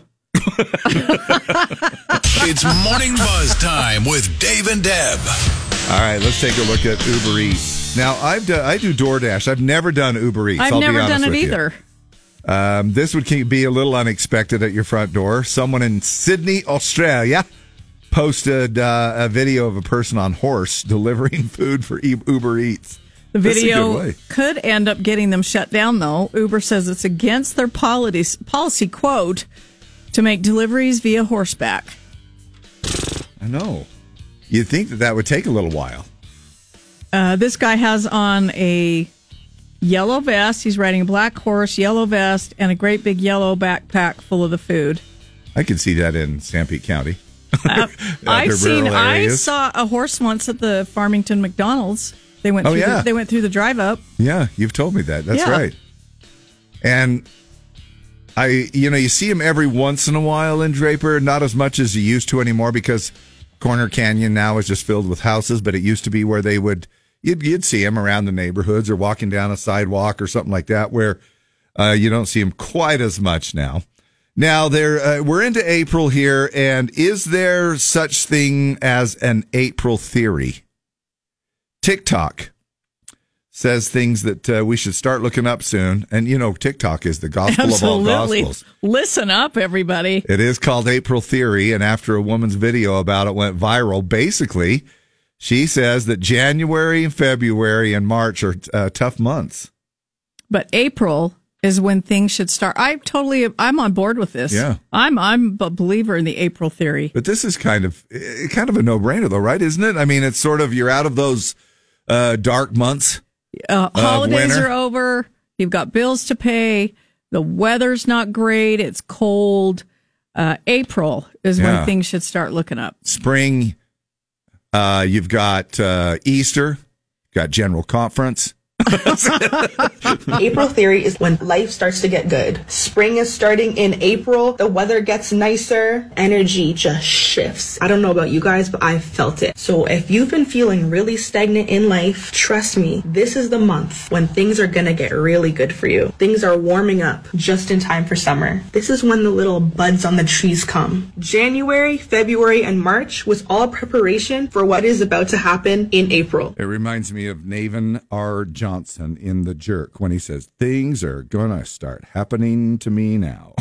It's Morning Buzz time with Dave and Deb. All right, let's take a look at Uber Eats. Now, I've do, I do DoorDash. I've never done Uber Eats. I've I'll be never honest done it with you. either. Um, this would keep- be a little unexpected at your front door. Someone in Sydney, Australia, posted uh, a video of a person on horse delivering food for e- Uber Eats. The That's a good video way. could end up getting them shut down, though. Uber says it's against their policy, policy quote, to make deliveries via horseback. I know. You'd think that that would take a little while. Uh, this guy has on a yellow vest. He's riding a black horse, yellow vest, and a great big yellow backpack full of the food. I could see that in Sanpete County. Uh, Other I've seen. rural I areas. saw a horse once at the Farmington McDonald's. They went. Oh, through yeah. the, they went through the drive up. Yeah, you've told me that. That's Yeah. right. And I, you know, you see them every once in a while in Draper, not as much as you used to anymore because Corner Canyon now is just filled with houses, but it used to be where they would, you'd, you'd see them around the neighborhoods or walking down a sidewalk or something like that where uh, you don't see them quite as much now. Now, there, uh, we're into April here, and is there such thing as an April theory? TikTok says things that uh, we should start looking up soon. And, you know, TikTok is the gospel Absolutely. of all gospels. Listen up, everybody. It is called April Theory, and after a woman's video about it went viral, basically, she says that January and February and March are uh, tough months. But April is when things should start. I totally, I'm on board with this. Yeah. I'm, I'm a believer in the April theory. But this is kind of eh, kind of a no-brainer, though, right? Isn't it? I mean, it's sort of you're out of those uh, dark months. Uh, of holidays winter. are over. You've got bills to pay. The weather's not great. It's cold. Uh, April is Yeah. when things should start looking up. Spring, uh, you've got uh, Easter, got General Conference. April theory is when life starts to get good. Spring is starting in April. The weather gets nicer. Energy just shifts. I don't know about you guys, but I felt it. So if you've been feeling really stagnant in life, trust me, this is the month when things are gonna get really good for you. Things are warming up just in time for summer. This is when the little buds on the trees come. January, February, and March was all preparation for what is about to happen in April. It reminds me of Navin R. Johnson in The Jerk when he says, things are going to start happening to me now.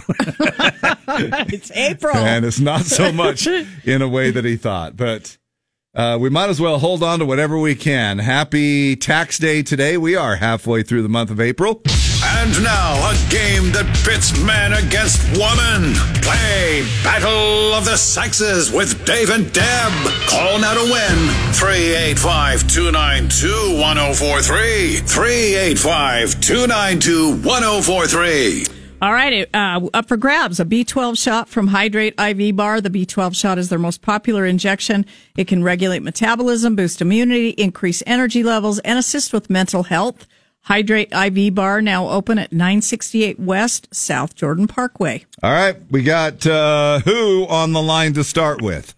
It's April. And it's not so much in a way that he thought, but uh, we might as well hold on to whatever we can. Happy tax day today. We are halfway through the month of April. And now, a game that pits man against woman. Play Battle of the Sexes with Dave and Deb. Call now to win. three eight five, two nine two, one zero four three. three eight five, two nine two, one zero four three. All right, uh, up for grabs, a B twelve shot from Hydrate I V Bar. The B twelve shot is their most popular injection. It can regulate metabolism, boost immunity, increase energy levels, and assist with mental health. Hydrate I V Bar, now open at nine sixty-eight West South Jordan Parkway. All right, we got uh, who on the line to start with?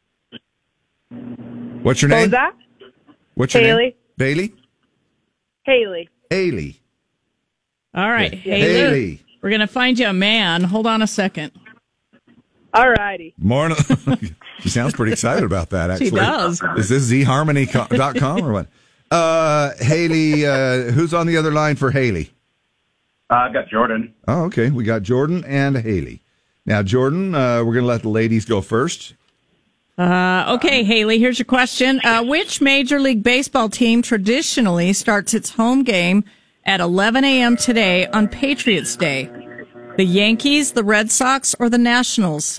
What's your name? What was that? What's your Haley. name? Bailey? Haley. Haley. All right, Yeah. Haley. Haley. We're going to find you a man. Hold on a second. All righty. Morning. She sounds pretty excited about that, actually. She does. Is this z harmony dot com or what? Uh, Haley, uh, who's on the other line for Haley? Uh, I've got Jordan. Oh, okay. We got Jordan and Haley. Now, Jordan, uh, we're going to let the ladies go first. Uh, okay, Haley, here's your question. Uh, which Major League Baseball team traditionally starts its home game at eleven a.m. today on Patriots Day? The Yankees, the Red Sox, or the Nationals?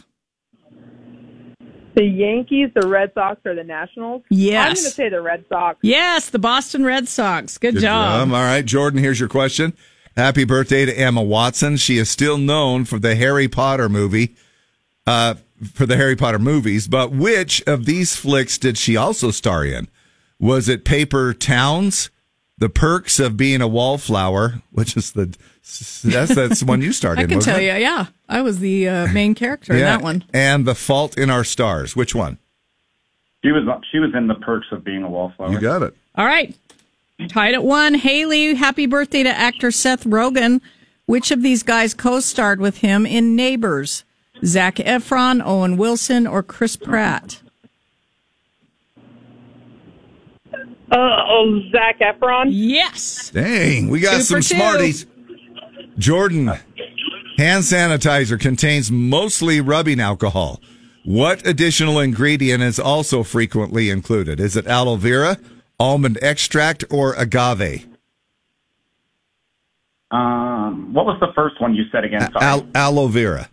The Yankees, the Red Sox, or the Nationals? Yes. I'm going to say the Red Sox. Yes, the Boston Red Sox. Good, Good job. job. All right, Jordan, here's your question. Happy birthday to Emma Watson. She is still known for the Harry Potter movie, uh, for the Harry Potter movies, but which of these flicks did she also star in? Was it Paper Towns, The Perks of Being a Wallflower, which is the, that's, that's the one you started I in, can wasn't tell it? you, yeah. I was the uh, main character in Yeah, that one. and The Fault in Our Stars. Which one? She was she was in The Perks of Being a Wallflower. You got it. All right. Tied at one. Haley, happy birthday to actor Seth Rogen. Which of these guys co-starred with him in Neighbors? Zac Efron, Owen Wilson, or Chris Pratt? Uh, oh, Zac Efron? Yes. Dang, we got Two some for two. smarties. Jordan, hand sanitizer contains mostly rubbing alcohol. What additional ingredient is also frequently included? Is it aloe vera, almond extract, or agave? Um, what was the first one you said again? Sorry. Al- aloe vera.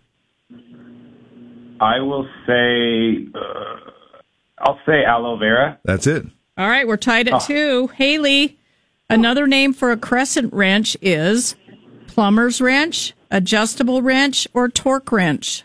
I will say, uh, I'll say aloe vera. That's it. All right, we're tied at Oh. two. Haley, another name for a crescent wrench is plumber's wrench, adjustable wrench, or torque wrench?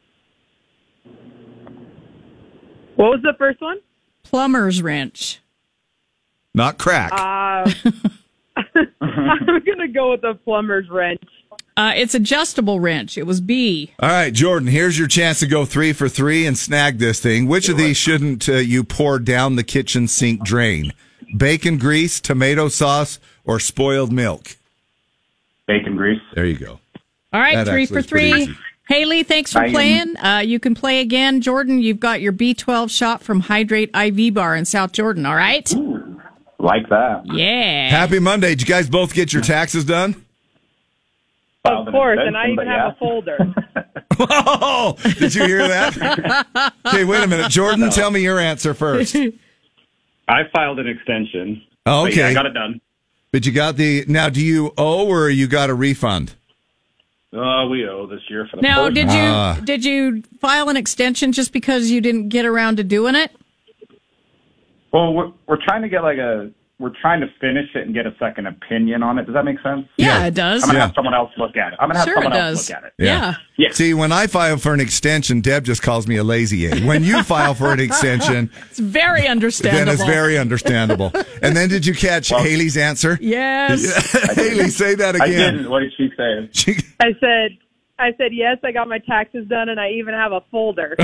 What was the first one? Plumber's wrench. Not crack. Uh, I'm going to go with the plumber's wrench. Uh, it's adjustable wrench. It was B. All right, Jordan, here's your chance to go three for three and snag this thing. Which of these shouldn't uh, you pour down the kitchen sink drain? Bacon grease, tomato sauce, or spoiled milk? Bacon grease. There you go. All right, That three actually for is pretty three. easy. Haley, thanks for I am- playing. Uh, you can play again. Jordan, you've got your B twelve shot from Hydrate I V Bar in South Jordan, all right? Ooh, like that. Yeah. Happy Monday. Did you guys both get your taxes done? Of course, and I extension, even but have yeah. a folder. Oh, did you hear that? Okay, wait a minute. Jordan, tell me your answer first. I filed an extension. Oh, But yeah, okay. I got it done. But you got the, now do you owe or you got a refund? Uh, we owe this year for the Now, first did one. you Ah. did you file an extension just because you didn't get around to doing it? Well, we're, we're trying to get like a, we're trying to finish it and get a second opinion on it. Does that make sense? Yeah, Yeah. it does. I'm going to Yeah. have someone else look at it. I'm going to have Sure someone it else does. look at it. Yeah. Yeah. See, when I file for an extension, Deb just calls me a lazy A. When you file for an extension, It's very understandable. then it's very understandable. And then did you catch Haley's answer? Yes. Haley, say that I again. didn't. What did she say? She, I said, I said, yes, I got my taxes done, and I even have a folder.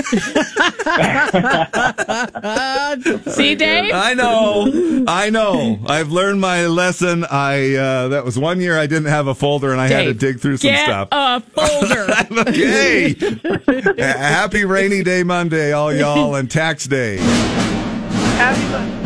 See, Dave? I know. I know. I've learned my lesson. I uh, that was one year I didn't have a folder and I had to Dave, dig through some get stuff. a folder. Okay. Happy rainy day Monday, all y'all, and tax day. Happy Monday.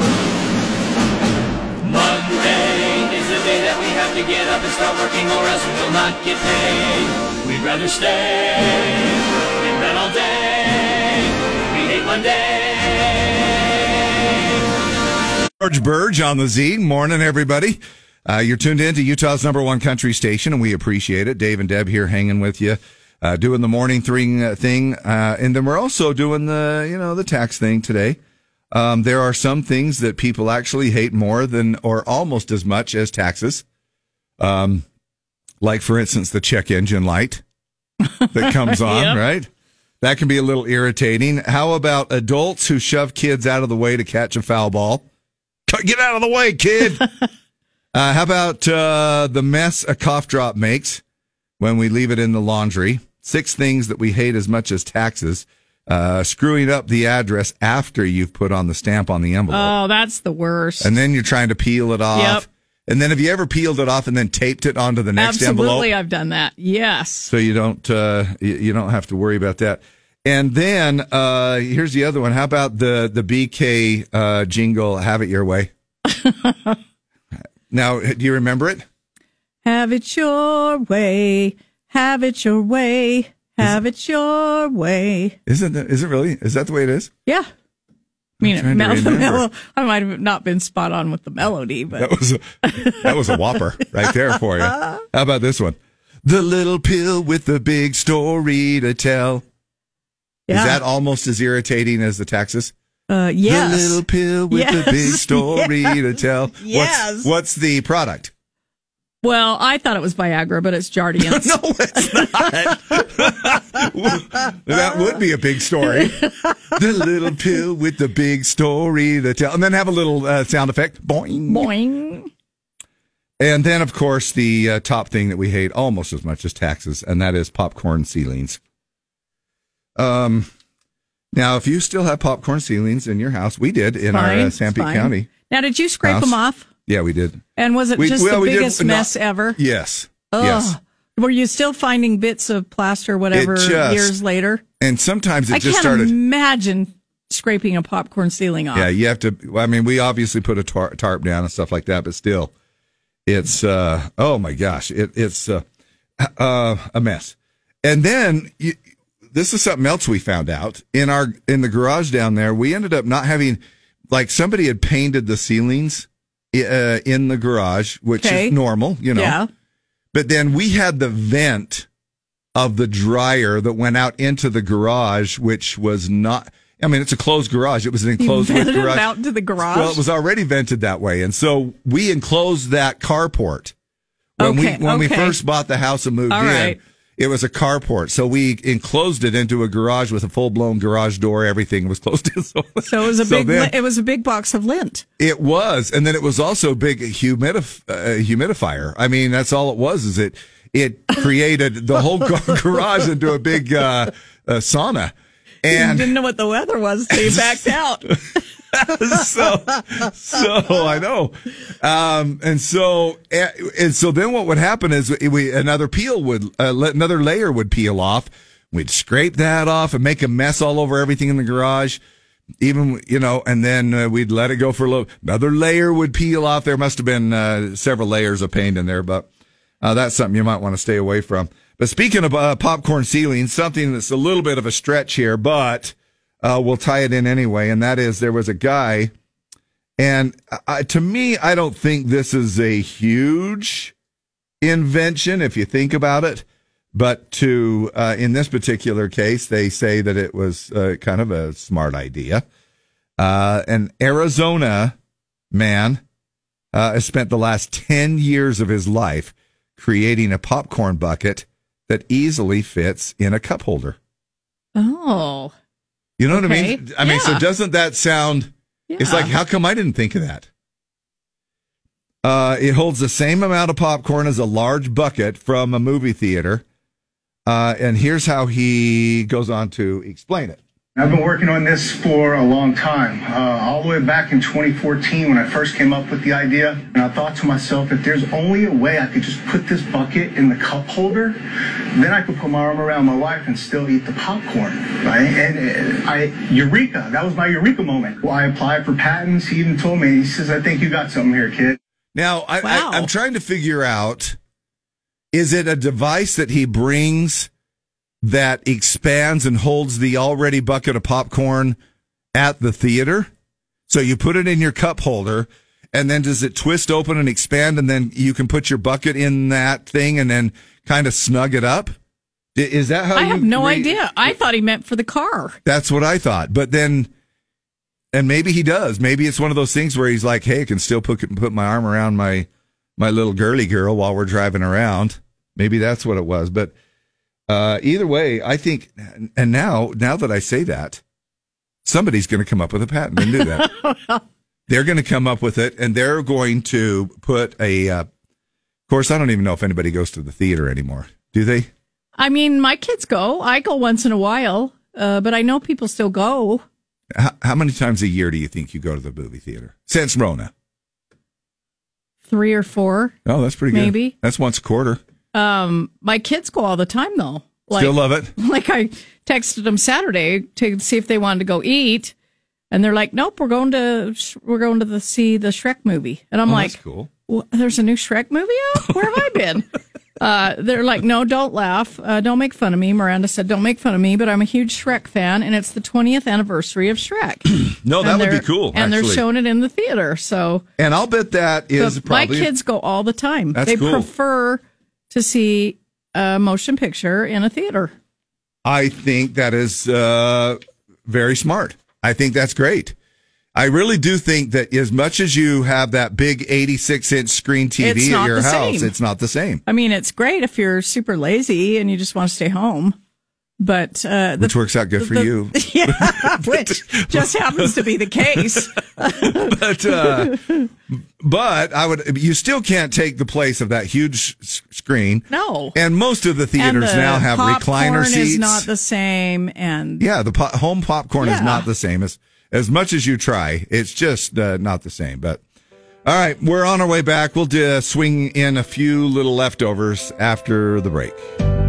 Monday is the day that we have to get up and start working, or else we will not get paid. We'd rather stay in bed all day. We hate Monday. George Burge on the Z. Morning, everybody. Uh, you're tuned in to Utah's number one country station, and we appreciate it. Dave and Deb here hanging with you, uh, doing the morning thing, uh, thing. Uh, and then we're also doing the, you know, the tax thing today. Um, there are some things that people actually hate more than, or almost as much as taxes. Um, like, for instance, the check engine light that comes on, Yep. right? That can be a little irritating. How about adults who shove kids out of the way to catch a foul ball? Get out of the way, kid! uh, how about uh, the mess a cough drop makes when we leave it in the laundry? Six things that we hate as much as taxes. Uh, screwing up the address after you've put on the stamp on the envelope. Oh, that's the worst. And then you're trying to peel it off. Yep. And then have you ever peeled it off and then taped it onto the next Absolutely, envelope? I've done that. Yes. So you don't uh, you, you don't have to worry about that. And then uh, here's the other one. How about the the B K uh, jingle? Have it your way. Now, do you remember it? Have it your way. Have it your way. Have it your way. Isn't it? Is it really? Is that the way it is? Yeah. I mean, I'm trying to mel- the remember. mellow, I might have not been spot on with the melody, but That was a, that was a whopper right there for you. How about this one? The little pill with the big story to tell. Yeah. Is that almost as irritating as the taxes? uh, yes. The little pill with Yes, the big story yes, to tell. yes. What's, what's the product? Well, I thought it was Viagra, but it's Jardiance. No, it's not. That would be a big story. The little pill with the big story to tell. And then have a little uh, sound effect. Boing. Boing. And then, of course, the uh, top thing that we hate almost as much as taxes, and that is popcorn ceilings. Um, now, if you still have popcorn ceilings in your house, we did in Fine, our uh, it's San Pete fine. County. Now, did you scrape house. them off? Yeah, we did. And was it We- just well, the we did biggest not- mess ever? Yes. Ugh. Yes. Were you still finding bits of plaster, whatever, It just- years later? And sometimes it I just can't started. imagine scraping a popcorn ceiling off. Yeah, you have to. Well, I mean, we obviously put a tar- tarp down and stuff like that, but still, it's uh, oh my gosh, it, it's uh, uh, a mess. And then you, this is something else we found out in our in the garage down there. We ended up not having, like, somebody had painted the ceilings uh, in the garage, which Okay. is normal, you know. Yeah. But then we had the vent of the dryer that went out into the garage, which was not. I mean, it's a closed garage. It was an You enclosed with vented it garage. out into the garage? Well, it was already vented that way, and so we enclosed that carport when Okay, we when we okay. first bought the house and moved All in. right. It was a carport, so we enclosed it into a garage with a full blown garage door. Everything was closed in. So, So it was a so big, then- li- it was a big box of lint. it was, and then it was also a big humidif- uh, humidifier. I mean, that's all it was. Is it? It created the whole gar- garage into a big uh, uh, sauna, You and didn't know what the weather was, so you backed out. so, so I know, um, and so and so then what would happen is we another peel would uh, let another layer would peel off. We'd scrape that off and make a mess all over everything in the garage. Even, you know, and then uh, we'd let it go for a little. Another layer would peel off. There must have been uh, several layers of paint in there, but uh, that's something you might want to stay away from. But speaking of uh, popcorn ceilings, something that's a little bit of a stretch here, but uh, we'll tie it in anyway, and that is there was a guy, and uh, to me, I don't think this is a huge invention if you think about it. But to uh, in this particular case, they say that it was uh, kind of a smart idea. Uh, an Arizona man uh, has spent the last ten years of his life creating a popcorn bucket that easily fits in a cup holder. Oh. You know what I Okay. mean? I mean, so Yeah. doesn't that sound? It's Yeah. like, how come I didn't think of that? Uh, it holds the same amount of popcorn as a large bucket from a movie theater. Uh, and here's how he goes on to explain it. I've been working on this for a long time, uh, all the way back in twenty fourteen when I first came up with the idea. And I thought to myself, if there's only a way I could just put this bucket in the cup holder, then I could put my arm around my wife and still eat the popcorn, right? And uh, I, eureka, that was my eureka moment. Well, I applied for patents. He even told me, he says, I think you got something here, kid. Now, I, Wow. I, I'm trying to figure out, is it a device that he brings that expands and holds the already bucket of popcorn at the theater? So you put it in your cup holder, And then does it twist open and expand, and then you can put your bucket in that thing and then kind of snug it up? I- Is that how I you have no re- idea. I thought he meant for the car. That's what I thought. But then, and maybe he does. Maybe it's one of those things where he's like, hey, I can still put put my arm around my my little girly girl while we're driving around. Maybe that's what it was. But uh, either way, I think, and now now that I say that, somebody's going to come up with a patent and do that. They're going to come up with it, and they're going to put a. Uh, of course, I don't even know if anybody goes to the theater anymore. Do they? I mean, my kids go. I go once in a while, uh, but I know people still go. How, how many times a year do you think you go to the movie theater since Rona? Three or four. Oh, that's pretty good. Maybe. That's once a quarter. Um, my kids go all the time, though. Like, Still love it. Like I texted them Saturday to see if they wanted to go eat, and they're like, "Nope, we're going to we're going to the, see the Shrek movie." And I'm Oh, like, that's cool. well, "There's a new Shrek movie out? Where have I been?" Uh, they're like, "No, don't laugh. Uh, don't make fun of me." Miranda said, "Don't make fun of me, but I'm a huge Shrek fan, and it's the twentieth anniversary of Shrek." No, that And would be they're- cool. And they're actually. showing it in the theater. So, And I'll bet that is but probably my kids go all the time. That's they cool. prefer to see a motion picture in a theater. I think that is uh, very smart. I think that's great. I really do think that as much as you have that big eighty-six inch screen T V It's at not your the house, same. it's not the same. I mean, it's great if you're super lazy and you just want to stay home. But uh, the- Which works out good for the- you. Yeah, which just happens to be the case. but uh, but I would. You still can't take the place of that huge s- screen. No. And most of the And theaters the now have recliner popcorn seats. is not the same, and Yeah, the po- home popcorn is Yeah. not the same as as much as you try. It's just uh, not the same. But all right, we're on our way back. We'll uh, swing in a few little leftovers after the break.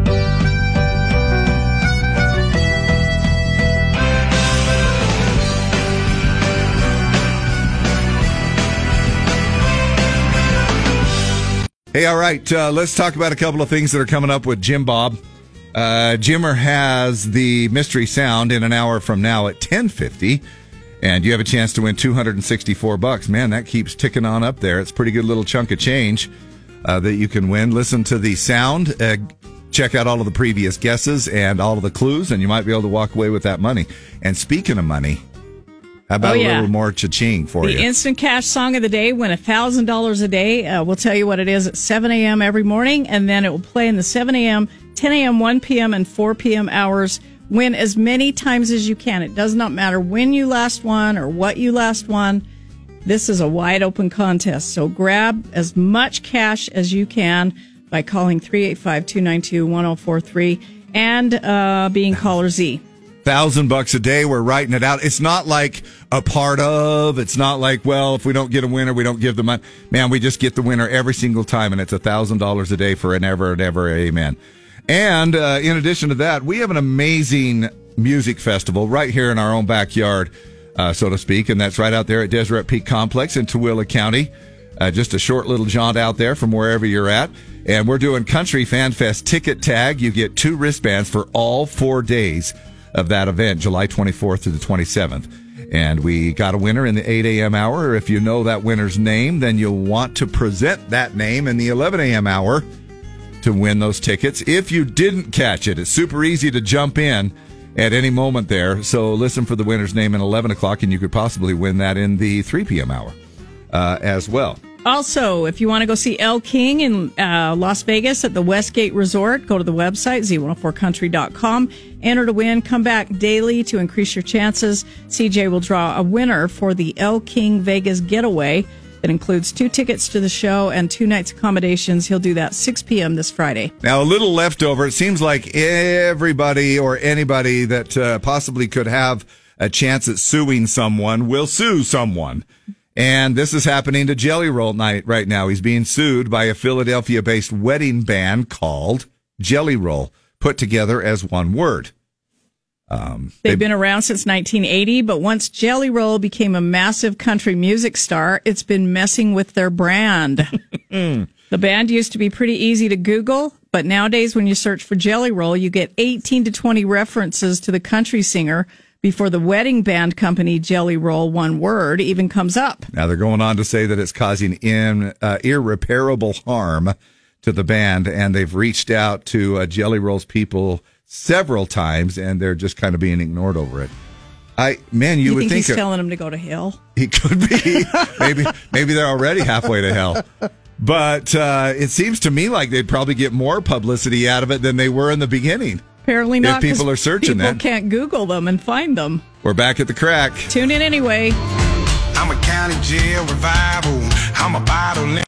Hey, all right, uh, let's talk about a couple of things that are coming up with Jim Bob. Uh, Jimmer has the Mystery Sound in an hour from now at ten fifty, and you have a chance to win two hundred sixty-four bucks. Man, that keeps ticking on up there. It's a pretty good little chunk of change uh, that you can win. Listen to the sound, uh, check out all of the previous guesses and all of the clues, and you might be able to walk away with that money. And speaking of money, how about Oh, yeah. a little more cha-ching for the you? instant cash song of the day, win one thousand dollars a day. Uh, we'll tell you what it is at seven a.m. every morning, and then it will play in the seven a.m., ten a.m., one p.m., and four p.m. hours. Win as many times as you can. It does not matter when you last won or what you last won. This is a wide open contest, so grab as much cash as you can by calling three eight five, two nine two, one zero four three and uh, being caller Z. Thousand bucks a day. We're writing it out. It's not like a part of. It's not like, well, if we don't get a winner, we don't give the money. Man, we just get the winner every single time, and it's a thousand dollars a day for an ever and ever. Amen. And uh, in addition to that, we have an amazing music festival right here in our own backyard, uh, so to speak, and that's right out there at Deseret Peak Complex in Tooele County. Uh, just a short little jaunt out there from wherever you're at. And we're doing Country Fan Fest ticket tag. You get two wristbands for all four days of that event, July twenty-fourth to the twenty-seventh. And we got a winner in the eight a.m. hour. If you know that winner's name, then you'll want to present that name in the eleven a.m. hour to win those tickets. If you didn't catch it, it's super easy to jump in at any moment there. So listen for the winner's name at eleven o'clock, and you could possibly win that in the three p.m. hour uh, as well. Also, if you want to go see Elle King in uh, Las Vegas at the Westgate Resort, go to the website, z one oh four country dot com. Enter to win. Come back daily to increase your chances. C J will draw a winner for the Elle King Vegas Getaway. That includes two tickets to the show and two nights accommodations. He'll do that six p.m. this Friday. Now, a little leftover. It seems like everybody or anybody that uh, possibly could have a chance at suing someone will sue someone. And this is happening to Jelly Roll Night right now. He's being sued by a Philadelphia-based wedding band called Jelly Roll, put together as one word. Um, They've been around since nineteen eighty, but once Jelly Roll became a massive country music star, it's been messing with their brand. The band used to be pretty easy to Google, but nowadays when you search for Jelly Roll, you get eighteen to twenty references to the country singer, before the wedding band company Jelly Roll, one word, even comes up. Now they're going on to say that it's causing in, uh, irreparable harm to the band, and they've reached out to uh, Jelly Roll's people several times, and they're just kind of being ignored over it. I man, you, you would think, think he's telling them to go to hell? He could be. maybe maybe they're already halfway to hell. But uh, it seems to me like they'd probably get more publicity out of it than they were in the beginning. Apparently not. If people are searching people that. Can't Google them and find them. We're back at the crack. Tune in anyway. I'm a county jail revival. I'm a bottle.